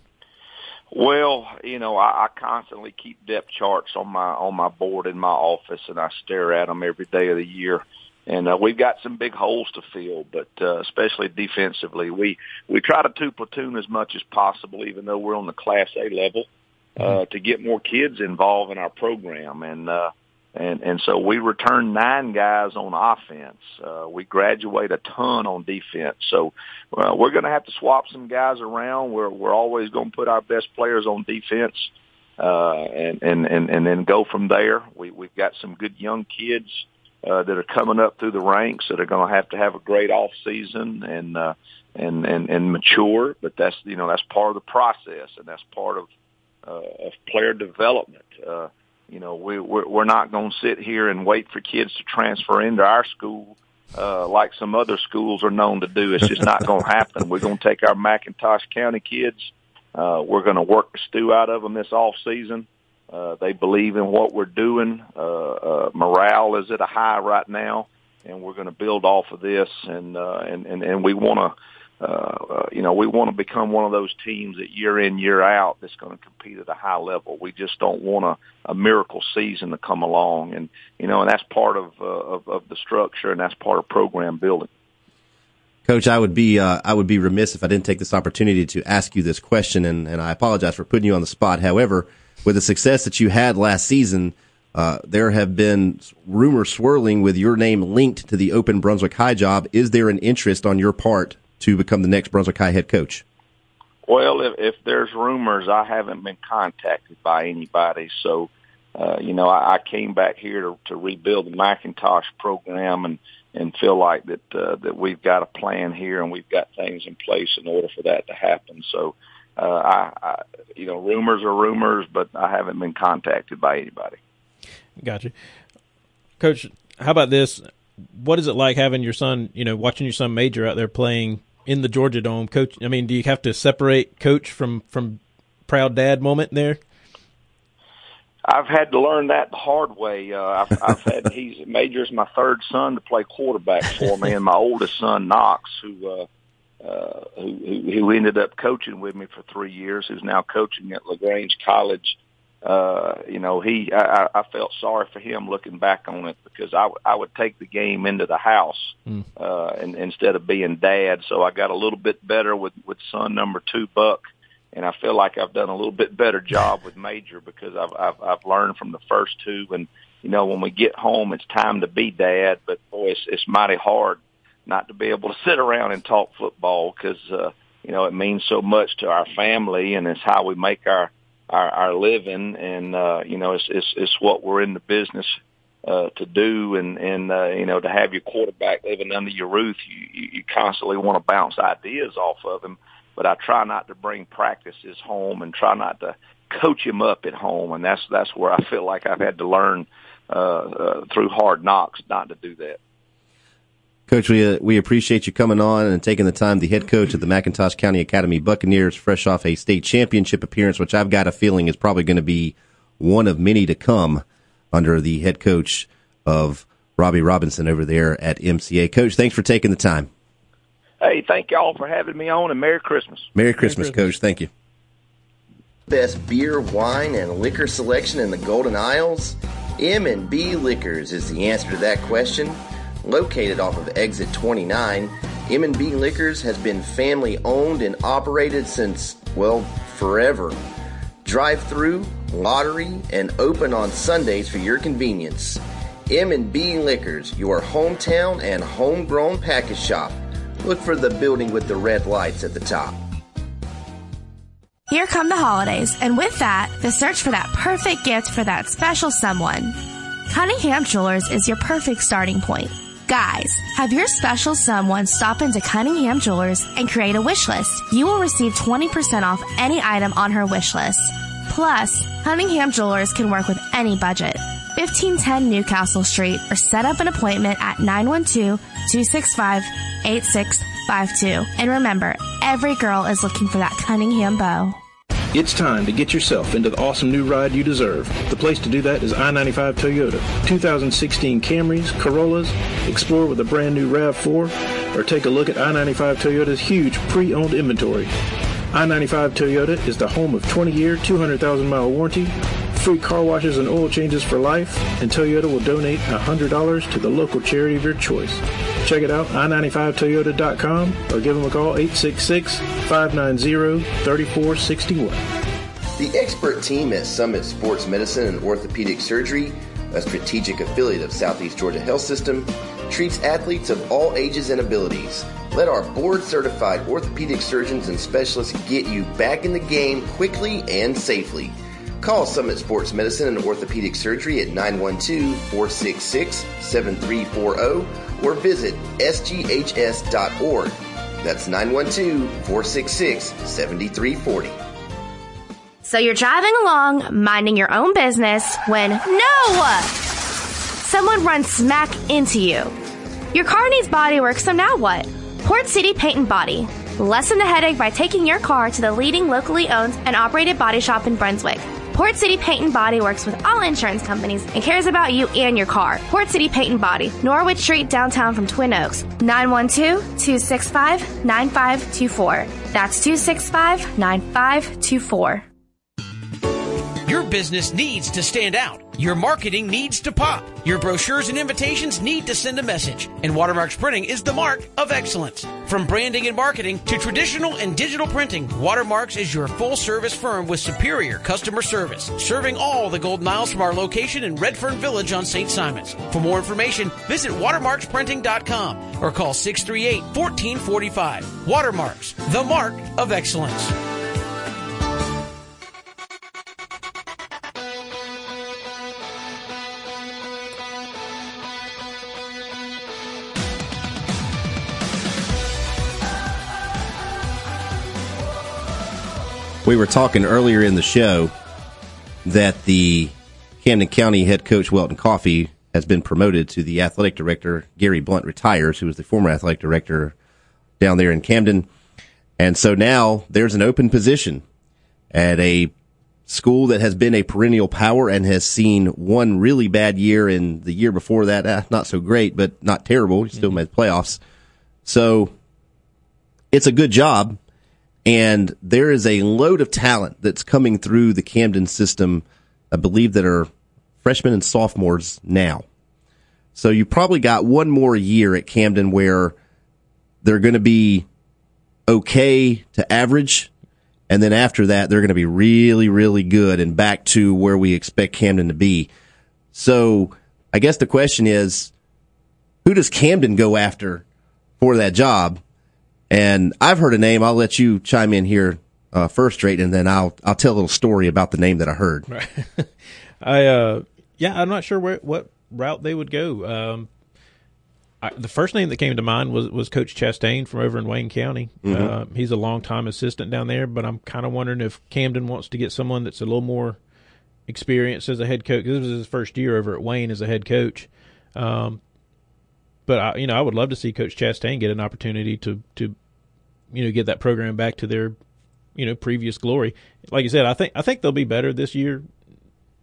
Well, you know, I, I constantly keep depth charts on my on my board in my office, and I stare at them every day of the year. And uh, we've got some big holes to fill, but uh, especially defensively, we we try to two platoon as much as possible, even though we're on the Class A level, uh, mm-hmm. to get more kids involved in our program. And uh, and and so we return nine guys on offense. Uh, we graduate a ton on defense. So uh, we're going to have to swap some guys around. We're we're always going to put our best players on defense, uh, and, and and and then go from there. We we've got some good young kids uh, that are coming up through the ranks that are going to have to have a great off season and uh, and and and mature. But that's you know that's part of the process, and that's part of uh, of player development. Uh, You know, we, we're, we're not going to sit here and wait for kids to transfer into our school uh, like some other schools are known to do. It's just not going to happen. We're going to take our McIntosh County kids. Uh, we're going to work the stew out of them this off season. Uh, they believe in what we're doing. Uh, uh, morale is at a high right now, and we're going to build off of this. And uh, and, and and we want to. Uh, uh, you know, we want to become one of those teams that year in, year out that's going to compete at a high level. We just don't want a, a miracle season to come along. And, you know, and that's part of, uh, of, of the structure, and that's part of program building. Coach, I would be, uh, I would be remiss if I didn't take this opportunity to ask you this question, and, and I apologize for putting you on the spot. However, with the success that you had last season, uh, there have been rumors swirling with your name linked to the open Brunswick High job. Is there an interest on your part to become the next Brunswick High head coach? Well, if, if there's rumors, I haven't been contacted by anybody. So, uh, you know, I, I came back here to, to rebuild the McIntosh program, and, and feel like that uh, that we've got a plan here and we've got things in place in order for that to happen. So, uh, I, I, you know, rumors are rumors, but I haven't been contacted by anybody. Gotcha. Coach, how about this? What is it like having your son, you know, watching your son Major out there playing in the Georgia Dome? Coach, I mean, do you have to separate coach from, from proud dad moment there? I've had to learn that the hard way. Uh, I've, I've had, he's, Major's my third son to play quarterback for me, and my oldest son, Knox, who, uh, uh, who, who ended up coaching with me for three years, who's now coaching at LaGrange College. Uh, you know, he, I, I felt sorry for him looking back on it, because I, w- I would take the game into the house, mm. uh, and, instead of being dad. So I got a little bit better with, with son number two, Buck. And I feel like I've done a little bit better job with Major, because I've, I've, I've learned from the first two. And, you know, when we get home, it's time to be dad, but boy, it's, it's mighty hard not to be able to sit around and talk football, because, uh, you know, it means so much to our family, and it's how we make our, Our, our living, and uh, you know, it's, it's it's what we're in the business uh, to do, and and uh, you know, to have your quarterback living under your roof, you you, you constantly want to bounce ideas off of him. But I try not to bring practices home, and try not to coach him up at home, and that's that's where I feel like I've had to learn uh, uh, through hard knocks not to do that. Coach, we uh, we appreciate you coming on and taking the time. The head coach of the McIntosh County Academy Buccaneers, fresh off a state championship appearance, which I've got a feeling is probably going to be one of many to come under the head coach of Robbie Robinson over there at M C A. Coach, thanks for taking the time. Hey, thank y'all for having me on, and Merry Christmas. Merry Christmas, Merry Christmas. Coach. Thank you. Best beer, wine, and liquor selection in the Golden Isles? M and B Liquors is the answer to that question. Located off of Exit twenty-nine, M and B Liquors has been family-owned and operated since, well, forever. Drive-through, lottery, and open on Sundays for your convenience. M and B Liquors, your hometown and homegrown package shop. Look for the building with the red lights at the top. Here come the holidays, and with that, the search for that perfect gift for that special someone. Cunningham Jewelers is your perfect starting point. Guys, have your special someone stop into Cunningham Jewelers and create a wish list. You will receive twenty percent off any item on her wish list. Plus, Cunningham Jewelers can work with any budget. fifteen ten Newcastle Street, or set up an appointment at nine one two, two six five, eight six five two. And remember, every girl is looking for that Cunningham bow. It's time to get yourself into the awesome new ride you deserve. The place to do that is I ninety-five Toyota. two thousand sixteen Camrys, Corollas, explore with a brand new RAV four, or take a look at I ninety-five Toyota's huge pre-owned inventory. I ninety-five Toyota is the home of twenty-year, two hundred thousand mile warranty, free car washes and oil changes for life, and Toyota will donate one hundred dollars to the local charity of your choice. Check it out, i ninety-five toyota dot com, or give them a call, eight six six, five nine zero, three four six one. The expert team at Summit Sports Medicine and Orthopedic Surgery, a strategic affiliate of Southeast Georgia Health System, treats athletes of all ages and abilities. Let our board-certified orthopedic surgeons and specialists get you back in the game quickly and safely. Call Summit Sports Medicine and Orthopedic Surgery at nine one two, four six six, seven three four zero or visit s g h s dot org. That's nine one two, four six six, seven three four zero. So you're driving along, minding your own business, when no! Someone runs smack into you. Your car needs body work, so now what? Port City Paint and Body. Lessen the headache by taking your car to the leading locally owned and operated body shop in Brunswick. Port City Paint and Body works with all insurance companies and cares about you and your car. Port City Paint and Body, Norwich Street, downtown from Twin Oaks. nine one two, two six five, nine five two four. That's two six five, nine five two four. Your business needs to stand out. Your marketing needs to pop. Your brochures and invitations need to send a message. And Watermark's Printing is the mark of excellence. From branding and marketing to traditional and digital printing, Watermarks is your full-service firm with superior customer service, serving all the Golden Isles from our location in Redfern Village on Saint Simons. For more information, visit watermarks printing dot com or call six three eight, one four four five. Watermarks, the mark of excellence. We were talking earlier in the show that the Camden County head coach, Welton Coffey, has been promoted to the athletic director. Gary Blunt retires, who was the former athletic director down there in Camden. And so now there's an open position at a school that has been a perennial power and has seen one really bad year, and the year before that, eh, not so great, but not terrible. He still mm-hmm. made playoffs. So it's a good job. And there is a load of talent that's coming through the Camden system, I believe, that are freshmen and sophomores now. So you probably got one more year at Camden where they're going to be okay to average, and then after that, they're going to be really, really good and back to where we expect Camden to be. So I guess the question is, who does Camden go after for that job? And I've heard a name. I'll let you chime in here uh, first, Drayton, and then I'll I'll tell a little story about the name that I heard. Right. I uh, yeah, I'm not sure where what route they would go. Um, I, the first name that came to mind was was Coach Chastain from over in Wayne County. Mm-hmm. Uh, he's a longtime assistant down there, but I'm kind of wondering if Camden wants to get someone that's a little more experienced as a head coach. This was his first year over at Wayne as a head coach. Um, But I, you know, I would love to see Coach Chastain get an opportunity to, to, you know, get that program back to their, you know, previous glory. Like you said, I think I think they'll be better this year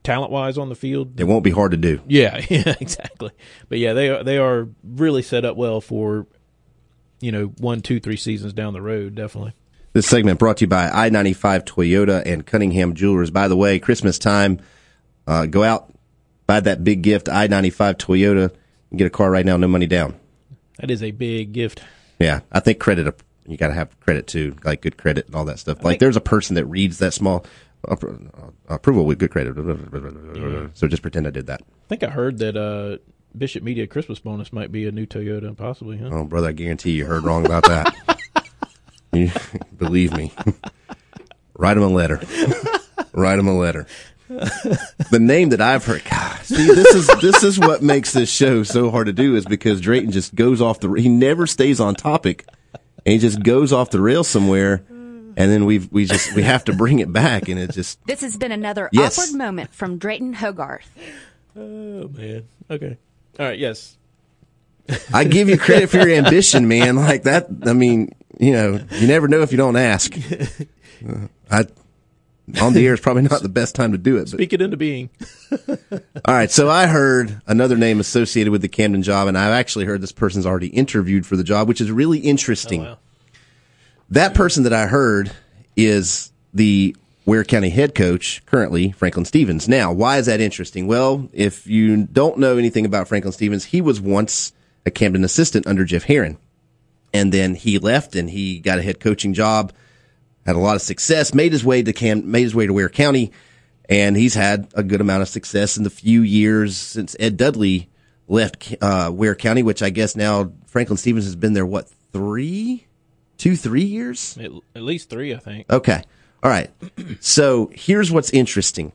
talent wise on the field. It won't be hard to do. Yeah, yeah, exactly. But yeah, they are, they are really set up well for, you know, one, two, three seasons down the road, definitely. This segment brought to you by I ninety-five Toyota and Cunningham Jewelers. By the way, Christmas time, uh, go out, buy that big gift, I ninety-five Toyota, and get a car right now, no money down. That is a big gift. Yeah, I think credit, you got to have credit too, like good credit and all that stuff. Like there's a person that reads that small uh, approval with good credit. Yeah. So just pretend I did that. I think I heard that uh, Bishop Media Christmas bonus might be a new Toyota, possibly. Huh? Oh, brother, I guarantee you heard wrong about that. You, believe me. Write them a letter. Write them a letter. The name that I've heard, God, see, this is this is what makes this show so hard to do, is because Drayton just goes off the. He never stays on topic, and he just goes off the rails somewhere, and then we we just we have to bring it back, and it just. This has been another yes. awkward moment from Drayton Hogarth. Oh man. Okay. All right. Yes. I give you credit for your ambition, man. Like that. I mean. You know, you never know if you don't ask. Uh, I on the air is probably not the best time to do it. But. Speak it into being. All right, so I heard another name associated with the Camden job, and I've actually heard this person's already interviewed for the job, which is really interesting. Oh, wow. That person that I heard is the Ware County head coach currently, Franklin Stevens. Now, why is that interesting? Well, if you don't know anything about Franklin Stevens, he was once a Camden assistant under Jeff Herron. And then he left, and he got a head coaching job, had a lot of success, made his way to Cam, made his way to Ware County, and he's had a good amount of success in the few years since Ed Dudley left uh, Ware County, which I guess now Franklin Stevens has been there, what, three, two, three years? At, at least three, I think. Okay. All right. So here's what's interesting.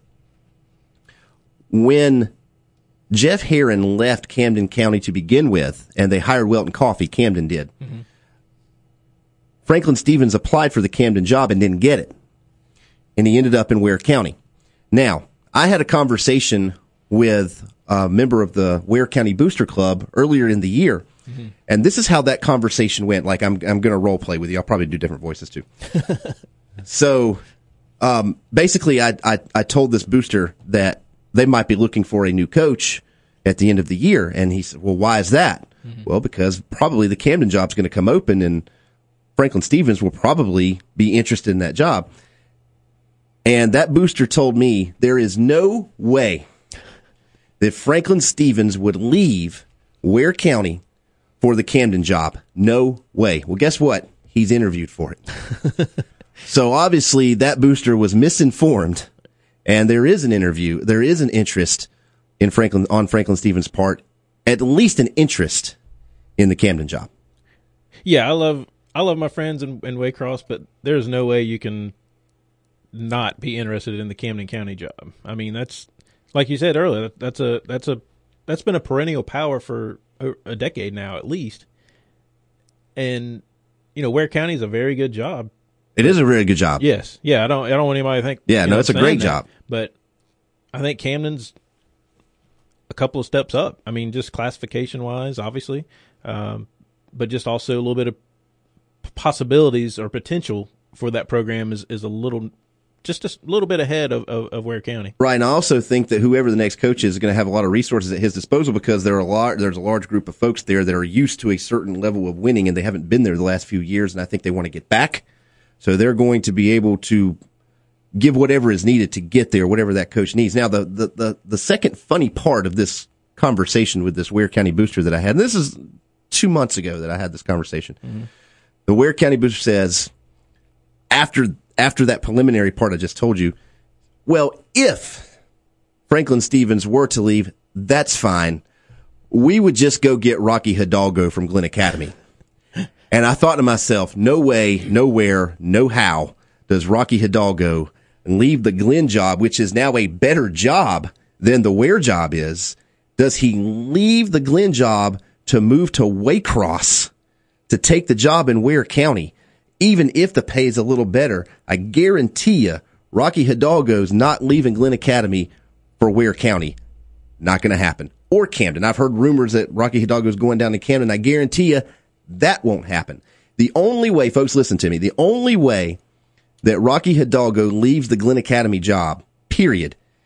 When Jeff Herron left Camden County to begin with, and they hired Welton Coffey, Camden did. Mm-hmm. Franklin Stevens applied for the Camden job and didn't get it. And he ended up in Ware County. Now, I had a conversation with a member of the Ware County Booster Club earlier in the year. Mm-hmm. And this is how that conversation went. Like, I'm, I'm going to role play with you. I'll probably do different voices too. So, um, basically I, I, I told this booster that they might be looking for a new coach at the end of the year. And he said, well, why is that? Mm-hmm. Well, because probably the Camden job's going to come open, and Franklin Stevens will probably be interested in that job. And that booster told me there is no way that Franklin Stevens would leave Ware County for the Camden job. No way. Well, guess what? He's interviewed for it. So obviously that booster was misinformed, and there is an interview. There is an interest in Franklin, on Franklin Stevens' part, at least an interest in the Camden job. Yeah, I love I love my friends in, in Waycross, but there's no way you can not be interested in the Camden County job. I mean, that's like you said earlier. That's a that's a that's been a perennial power for a, a decade now, at least. And you know, Ware County is a very good job. It is a very good job. Yes, yeah. I don't I don't want anybody to think. Yeah, no, know, it's a great that, job. But I think Camden's a couple of steps up. I mean, just classification wise, obviously, um, but just also a little bit of possibilities or potential for that program is, is a little, just a little bit ahead of, of, of Ware County. Right, and I also think that whoever the next coach is, is going to have a lot of resources at his disposal, because there are a lot, there's a large group of folks there that are used to a certain level of winning, and they haven't been there the last few years, and I think they want to get back. So they're going to be able to give whatever is needed to get there, whatever that coach needs. Now, the the the, the second funny part of this conversation with this Ware County booster that I had, and this is two months ago that I had this conversation. Mm-hmm. The Ware County booster says, after after that preliminary part I just told you, well, if Franklin Stevens were to leave, that's fine. We would just go get Rocky Hidalgo from Glenn Academy. And I thought to myself, no way, nowhere, no how does Rocky Hidalgo leave the Glenn job, which is now a better job than the Ware job is. Does he leave the Glenn job to move to Waycross to take the job in Ware County, even if the pay is a little better? I guarantee you, Rocky Hidalgo's not leaving Glenn Academy for Ware County. Not going to happen. Or Camden. I've heard rumors that Rocky Hidalgo's going down to Camden. I guarantee you that won't happen. The only way, folks, listen to me, the only way that Rocky Hidalgo leaves the Glenn Academy job, period,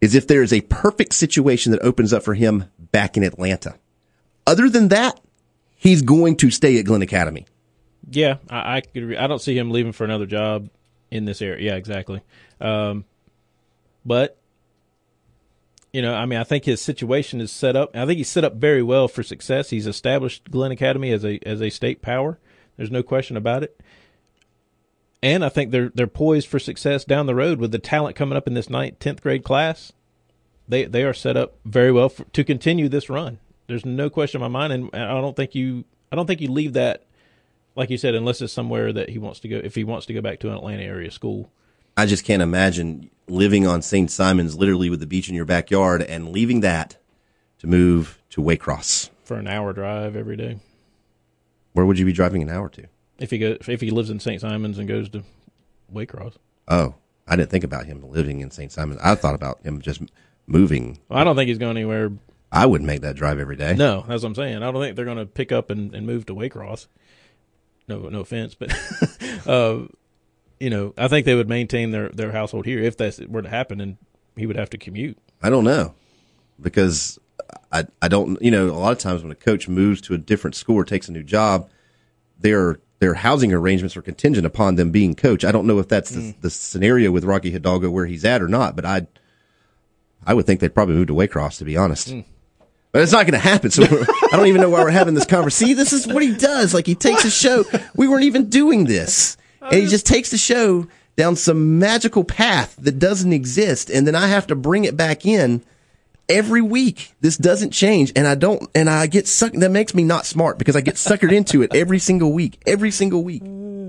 is if there is a perfect situation that opens up for him back in Atlanta. Other than that, he's going to stay at Glenn Academy. Yeah, I, I could. I don't see him leaving for another job in this area. Yeah, exactly. Um, but you know, I mean, I think his situation is set up. I think he's set up very well for success. He's established Glenn Academy as a as a state power. There's no question about it. And I think they're they're poised for success down the road with the talent coming up in this ninth, tenth grade class. They they are set up very well for, to continue this run. There's no question in my mind, and I don't think you I don't think you leave that, like you said, unless it's somewhere that he wants to go. If he wants to go back to an Atlanta area school, I just can't imagine living on Saint Simons, literally with the beach in your backyard, and leaving that to move to Waycross for an hour drive every day. Where would you be driving an hour to? If he go, if he lives in Saint Simons and goes to Waycross. Oh, I didn't think about him living in Saint Simons. I thought about him just moving. Well, I don't think he's going anywhere. I wouldn't make that drive every day. No, that's what I'm saying. I don't think they're going to pick up and, and move to Waycross. No, no offense, but uh, you know, I think they would maintain their, their household here if that were to happen, and he would have to commute. I don't know, because I I don't you know a lot of times when a coach moves to a different school or takes a new job, their their housing arrangements are contingent upon them being coach. I don't know if that's the, mm. the scenario with Rocky Hidalgo where he's at or not, but I I would think they'd probably move to Waycross, to be honest. Mm. But it's not going to happen, so I don't even know why we're having this conversation. See, this is what he does. Like, he takes a show. We weren't even doing this. And he just takes the show down some magical path that doesn't exist, and then I have to bring it back in every week. This doesn't change, and I don't, and I get sucked. That makes me not smart, because I get suckered into it every single week. Every single week.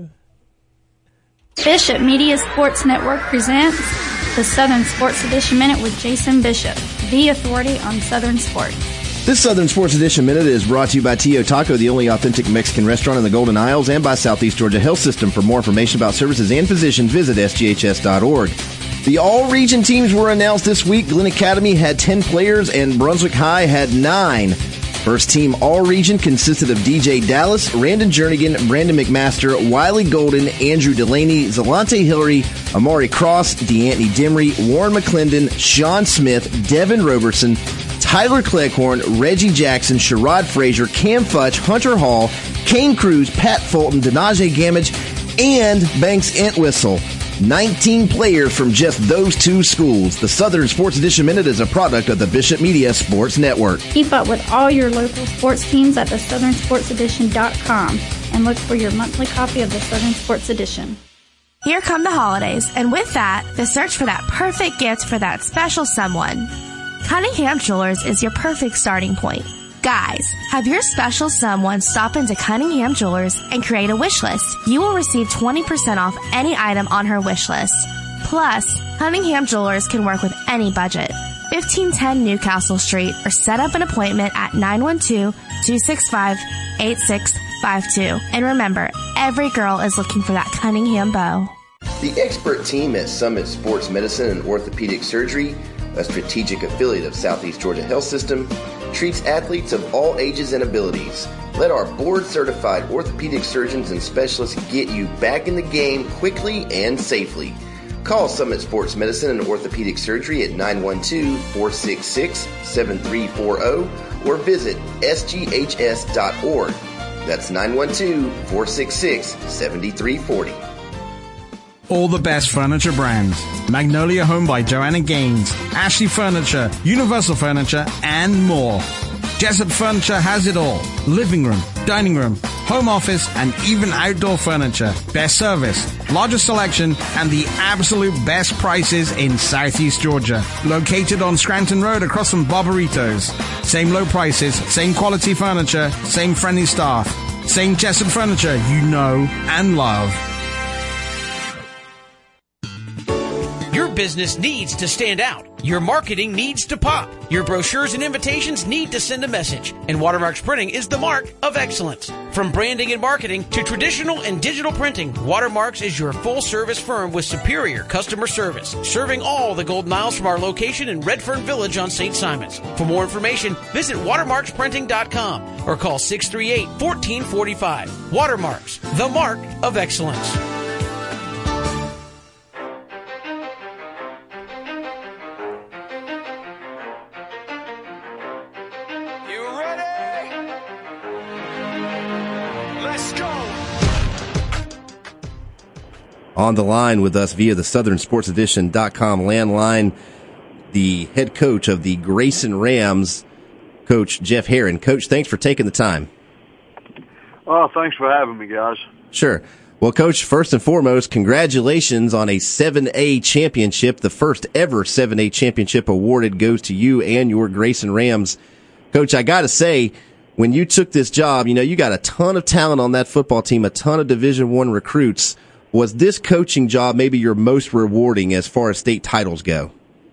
Bishop Media Sports Network presents the Southern Sports Edition Minute with Jason Bishop, the authority on Southern sports. This Southern Sports Edition Minute is brought to you by Tio Taco, the only authentic Mexican restaurant in the Golden Isles, and by Southeast Georgia Health System. For more information about services and physicians, visit S G H S dot org. The all-region teams were announced this week. Glenn Academy had ten players, and Brunswick High had nine. First team all-region consisted of D J Dallas, Randon Jernigan, Brandon McMaster, Wiley Golden, Andrew Delaney, Zalante Hillary, Amari Cross, DeAntony Demery, Warren McClendon, Sean Smith, Devin Roberson, Tyler Cleghorn, Reggie Jackson, Sherrod Frazier, Cam Futch, Hunter Hall, Kane Cruz, Pat Fulton, Denaje Gamage, and Banks Entwistle. nineteen players from just those two schools. The Southern Sports Edition Minute is a product of the Bishop Media Sports Network. Keep up with all your local sports teams at the southern sports edition dot com and look for your monthly copy of the Southern Sports Edition. Here come the holidays, and with that, the search for that perfect gift for that special someone. Cunningham Jewelers is your perfect starting point. Guys, have your special someone stop into Cunningham Jewelers and create a wish list. You will receive twenty percent off any item on her wish list. Plus, Cunningham Jewelers can work with any budget. fifteen ten Newcastle Street, or set up an appointment at nine one two, two six five, eight six five two. And remember, every girl is looking for that Cunningham bow. The expert team at Summit Sports Medicine and Orthopedic Surgery, a strategic affiliate of Southeast Georgia Health System, treats athletes of all ages and abilities. Let our board-certified orthopedic surgeons and specialists get you back in the game quickly and safely. Call Summit Sports Medicine and Orthopedic Surgery at nine one two, four six six, seven three four zero or visit S G H S dot org. That's nine one two, four six six, seven three four zero. All the best furniture brands. Magnolia Home by Joanna Gaines, Ashley Furniture, Universal Furniture, and more. Jessup Furniture has it all. Living room, dining room, home office, and even outdoor furniture. Best service, largest selection, and the absolute best prices in Southeast Georgia. Located on Scranton Road across from Barbaritos. Same low prices, same quality furniture, same friendly staff. Same Jessup Furniture you know and love. Your business needs to stand out. Your marketing needs to pop. Your brochures and invitations need to send a message. And Watermarks Printing is the mark of excellence. From branding and marketing to traditional and digital printing, Watermarks is your full-service firm with superior customer service, serving all the Golden Isles from our location in Redfern Village on Saint Simons. For more information, visit watermarks printing dot com or call six three eight, one four four five. Watermarks, the mark of excellence. Let's go. On the line with us via the southern sports edition dot com landline, the head coach of the Grayson Rams, Coach Jeff Herron. Coach, thanks for taking the time. Oh, thanks for having me, guys. Sure. Well, Coach, first and foremost, congratulations on a seven A championship. The first ever seven A championship awarded goes to you and your Grayson Rams. Coach, I got to say, when you took this job, you know, you got a ton of talent on that football team, a ton of Division One recruits. Was this coaching job maybe your most rewarding as far as state titles go?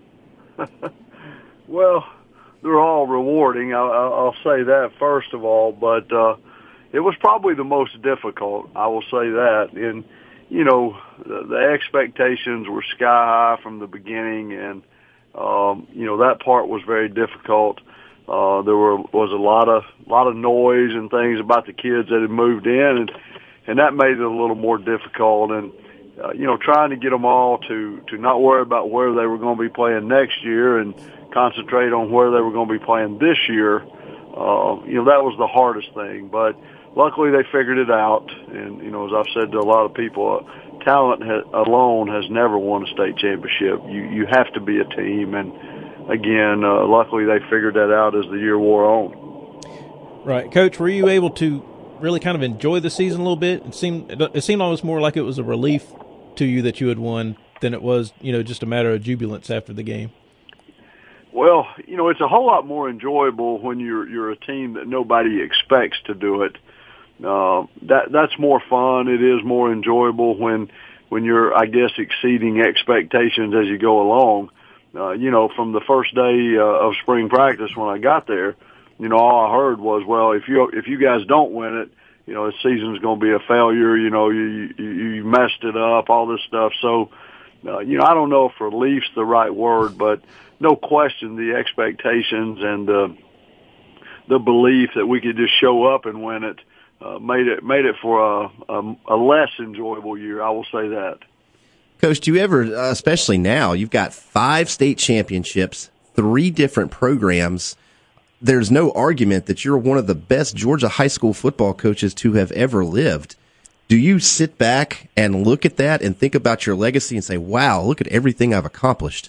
Well, they're all rewarding. I'll, I'll say that first of all, but uh, it was probably the most difficult. I will say that. And you know, the, the expectations were sky high from the beginning, and um, you know that part was very difficult. Uh, there were was a lot of lot of noise and things about the kids that had moved in, and and that made it a little more difficult. And uh, you know, trying to get them all to to not worry about where they were going to be playing next year and concentrate on where they were going to be playing this year. Uh, you know, that was the hardest thing. But luckily, they figured it out. And you know, as I've said to a lot of people, uh, talent ha- alone has never won a state championship. You you have to be a team. And again, uh, luckily, they figured that out as the year wore on. Right, Coach. Were you able to really kind of enjoy the season a little bit? It seemed it seemed almost more like it was a relief to you that you had won than it was, you know, just a matter of jubilance after the game. Well, you know, it's a whole lot more enjoyable when you're you're a team that nobody expects to do it. Uh, that that's more fun. It is more enjoyable when when you're, I guess, exceeding expectations as you go along. Uh, you know, from the first day uh, of spring practice when I got there, you know, all I heard was, well, if you if you guys don't win it, you know, the season's going to be a failure. You know, you, you you messed it up, all this stuff. So, uh, you know, I don't know if relief's the right word, but no question the expectations and uh, the belief that we could just show up and win it uh, made it made it for a, a, a less enjoyable year. I will say that. Coach, do you ever, uh, especially now, you've got five state championships, three different programs. There's no argument that you're one of the best Georgia high school football coaches to have ever lived. Do you sit back and look at that and think about your legacy and say, wow, look at everything I've accomplished?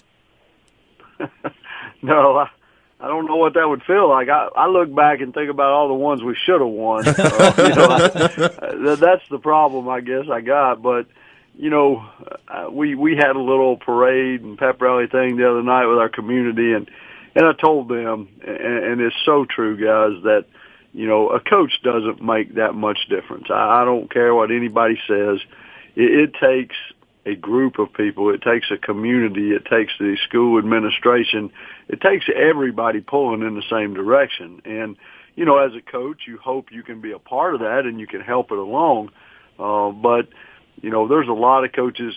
No, I, I don't know what that would feel like. I, I look back and think about all the ones we should have won. Uh, you know, I, that's the problem, I guess, I got. But, you know, uh, we, we had a little parade and pep rally thing the other night with our community, and And I told them, and, and it's so true, guys, that, you know, a coach doesn't make that much difference. I, I don't care what anybody says. It, it takes a group of people. It takes a community. It takes the school administration. It takes everybody pulling in the same direction. And, you know, as a coach, you hope you can be a part of that and you can help it along. Uh, but, you know, there's a lot of coaches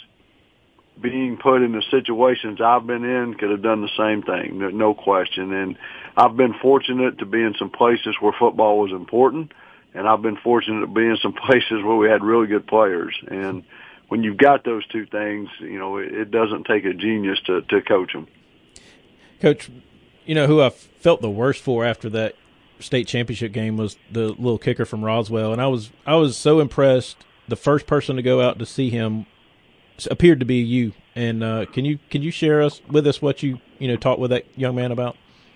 being put in the situations I've been in could have done the same thing, no question. And I've been fortunate to be in some places where football was important, and I've been fortunate to be in some places where we had really good players. And when you've got those two things, you know, it, it doesn't take a genius to, to coach them. Coach, you know, who I felt the worst for after that state championship game was the little kicker from Roswell. And I was I was so impressed. The first person to go out to see him appeared to be you. And uh, can you can you share us with us what you you know talked with that young man about?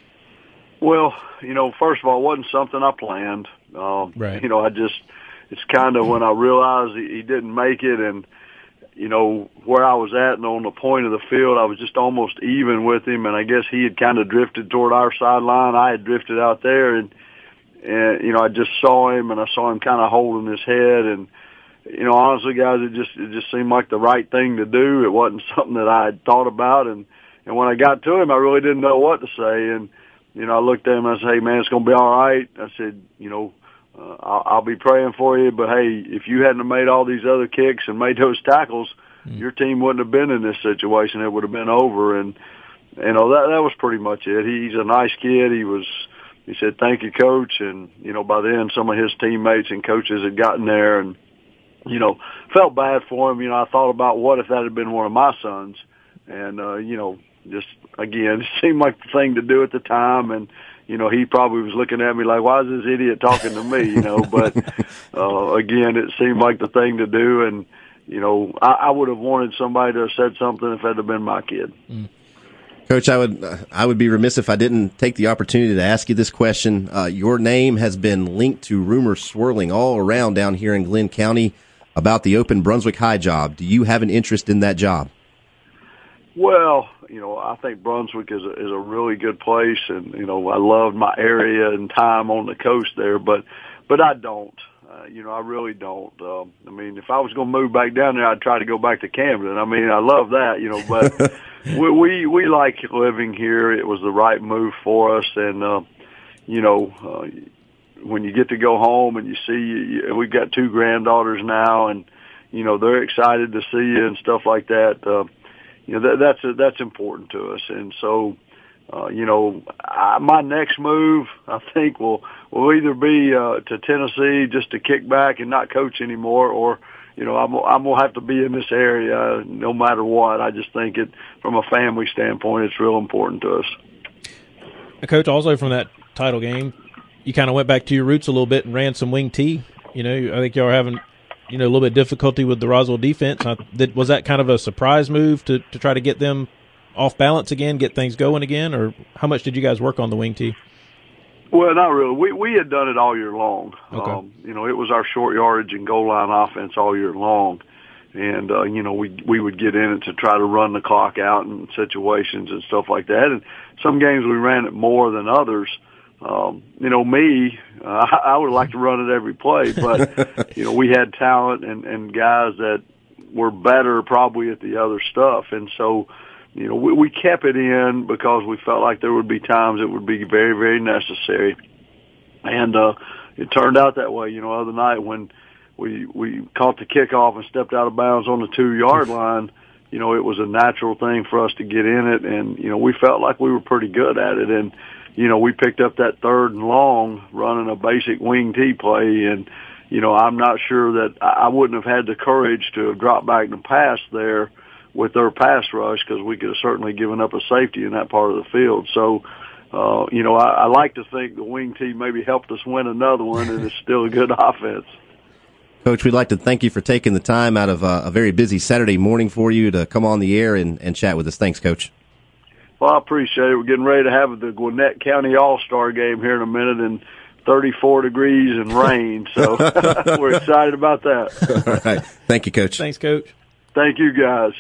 Well, you know, first of all, it wasn't something I planned. Um, right. You know, I just it's kind of when I realized he, he didn't make it, and you know where I was at and on the point of the field, I was just almost even with him, and I guess he had kind of drifted toward our sideline. I had drifted out there, and and you know I just saw him, and I saw him kind of holding his head, and you know, honestly, guys, it just it just seemed like the right thing to do. It wasn't something that I had thought about, and and when I got to him, I really didn't know what to say. And you know, I looked at him and I said, "Hey, man, it's going to be all right." I said, "You know, uh, I'll, I'll be praying for you, but hey, if you hadn't have made all these other kicks and made those tackles, mm. your team wouldn't have been in this situation. It would have been over." And you know, that that was pretty much it. He's a nice kid. He was. He said, "Thank you, Coach." And you know, by then, some of his teammates and coaches had gotten there and. You know, felt bad for him. You know, I thought about what if that had been one of my sons, and uh, you know, just again, it seemed like the thing to do at the time, and you know, he probably was looking at me like, why is this idiot talking to me, you know, but, uh, again, it seemed like the thing to do. And, you know, I, I would have wanted somebody to have said something if it had been my kid. Mm. Coach, I would uh, I would be remiss if I didn't take the opportunity to ask you this question. Uh, your name has been linked to rumors swirling all around down here in Glenn County about the open Brunswick High job. Do you have an interest in that job? Well, you know, I think Brunswick is a, is a really good place, and you know, I love my area and time on the coast there, but but I don't. Uh, you know, I really don't. Um, I mean, if I was going to move back down there, I'd try to go back to Camden. I mean, I love that, you know, but we, we we like living here. It was the right move for us, and uh, you know, uh, when you get to go home and you see, you, we've got two granddaughters now, and you know, they're excited to see you and stuff like that. Uh, you know, that, that's a, that's important to us, and so. Uh, you know, I, my next move, I think, will will either be uh, to Tennessee just to kick back and not coach anymore, or, you know, I'm, I'm going to have to be in this area no matter what. I just think it, from a family standpoint, it's real important to us. Coach, also from that title game, you kind of went back to your roots a little bit and ran some wing T. You know, I think y'all were having, you know, a little bit of difficulty with the Roswell defense. I, did, was that kind of a surprise move to, to try to get them off balance again, get things going again, or how much did you guys work on the wing tee? Well, not really. We we had done it all year long. Okay. Um, you know, it was our short yardage and goal line offense all year long, and uh, you know, we we would get in it to try to run the clock out in situations and stuff like that. And some games we ran it more than others. Um, you know, me, uh, I, I would like to run it every play, but you know, we had talent and and guys that were better probably at the other stuff, and so. You know, we, we kept it in because we felt like there would be times it would be very, very necessary. And, uh, it turned out that way. You know, other night when we, we caught the kickoff and stepped out of bounds on the two yard line, you know, it was a natural thing for us to get in it. And, you know, we felt like we were pretty good at it. And, you know, we picked up that third and long running a basic wing T play. And, you know, I'm not sure that I wouldn't have had the courage to have dropped back and pass there with their pass rush, because we could have certainly given up a safety in that part of the field. So, uh, you know, I, I like to think the wing team maybe helped us win another one, and it's still a good offense. Coach, we'd like to thank you for taking the time out of uh, a very busy Saturday morning for you to come on the air and, and chat with us. Thanks, Coach. Well, I appreciate it. We're getting ready to have the Gwinnett County All-Star game here in a minute, and thirty-four degrees and rain, so we're excited about that. All right. Thank you, Coach. Thanks, Coach. Thank you, guys.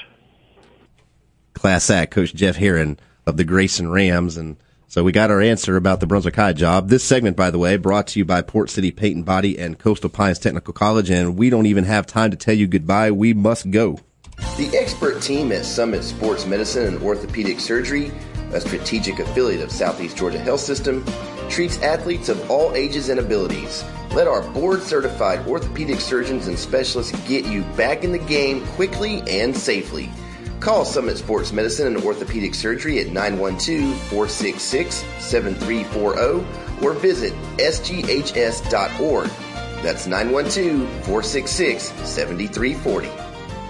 Class Act Coach Jeff Herron of the Grayson Rams. And so we got our answer about the Brunswick High job. This segment, by the way, brought to you by Port City Peyton Body and Coastal Pines Technical College. And we don't even have time to tell you goodbye. We must go. The expert team at Summit Sports Medicine and Orthopedic Surgery, a strategic affiliate of Southeast Georgia Health System, treats athletes of all ages and abilities. Let our board-certified orthopedic surgeons and specialists get you back in the game quickly and safely. Call Summit Sports Medicine and Orthopedic Surgery at nine one two, four six six, seven three four zero or visit S G H S dot org. That's nine one two, four six six, seven three four zero.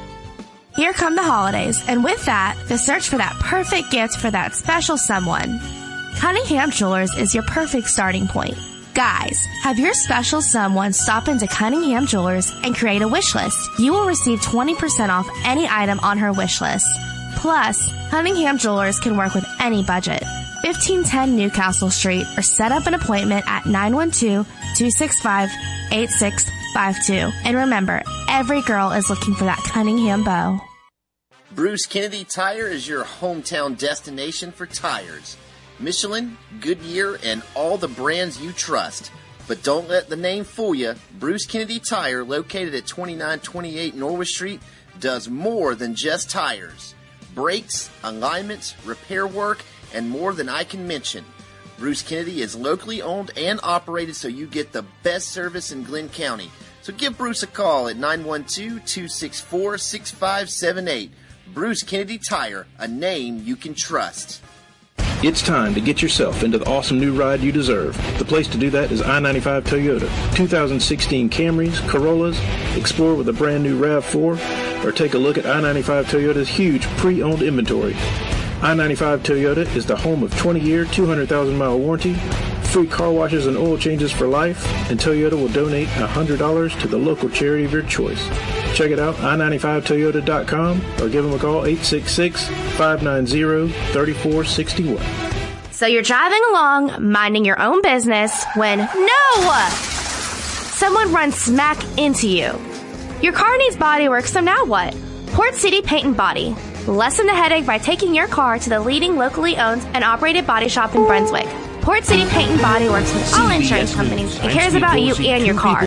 Here come the holidays, and with that, the search for that perfect gift for that special someone. Cunningham Jewelers is your perfect starting point. Guys, have your special someone stop into Cunningham Jewelers and create a wish list. You will receive twenty percent off any item on her wish list. Plus, Cunningham Jewelers can work with any budget. fifteen ten Newcastle Street, or set up an appointment at nine one two, two six five, eight six five two. And remember, every girl is looking for that Cunningham bow. Bruce Kennedy Tire is your hometown destination for tires. Michelin, Goodyear, and all the brands you trust. But don't let the name fool you. Bruce Kennedy Tire, located at twenty-nine twenty-eight Norwich Street, does more than just tires. Brakes, alignments, repair work, and more than I can mention. Bruce Kennedy is locally owned and operated, so you get the best service in Glenn County. So give Bruce a call at nine one two, two six four, six five seven eight. Bruce Kennedy Tire, a name you can trust. It's time to get yourself into the awesome new ride you deserve. The place to do that is I ninety-five Toyota. two thousand sixteen Camrys, Corollas, explore with a brand new RAV four, or take a look at I ninety-five Toyota's huge pre-owned inventory. I ninety-five Toyota is the home of twenty-year, two hundred thousand mile warranty, free car washes and oil changes for life, and Toyota will donate one hundred dollars to the local charity of your choice. Check it out, i ninety-five toyota dot com, or give them a call, eight six six, five nine zero, three four six one. So you're driving along, minding your own business, when no! Someone runs smack into you. Your car needs body work, so now what? Port City Paint and Body. Lessen the headache by taking your car to the leading locally owned and operated body shop in Brunswick. Port City Paint and Body works with all insurance companies and cares about you and your car.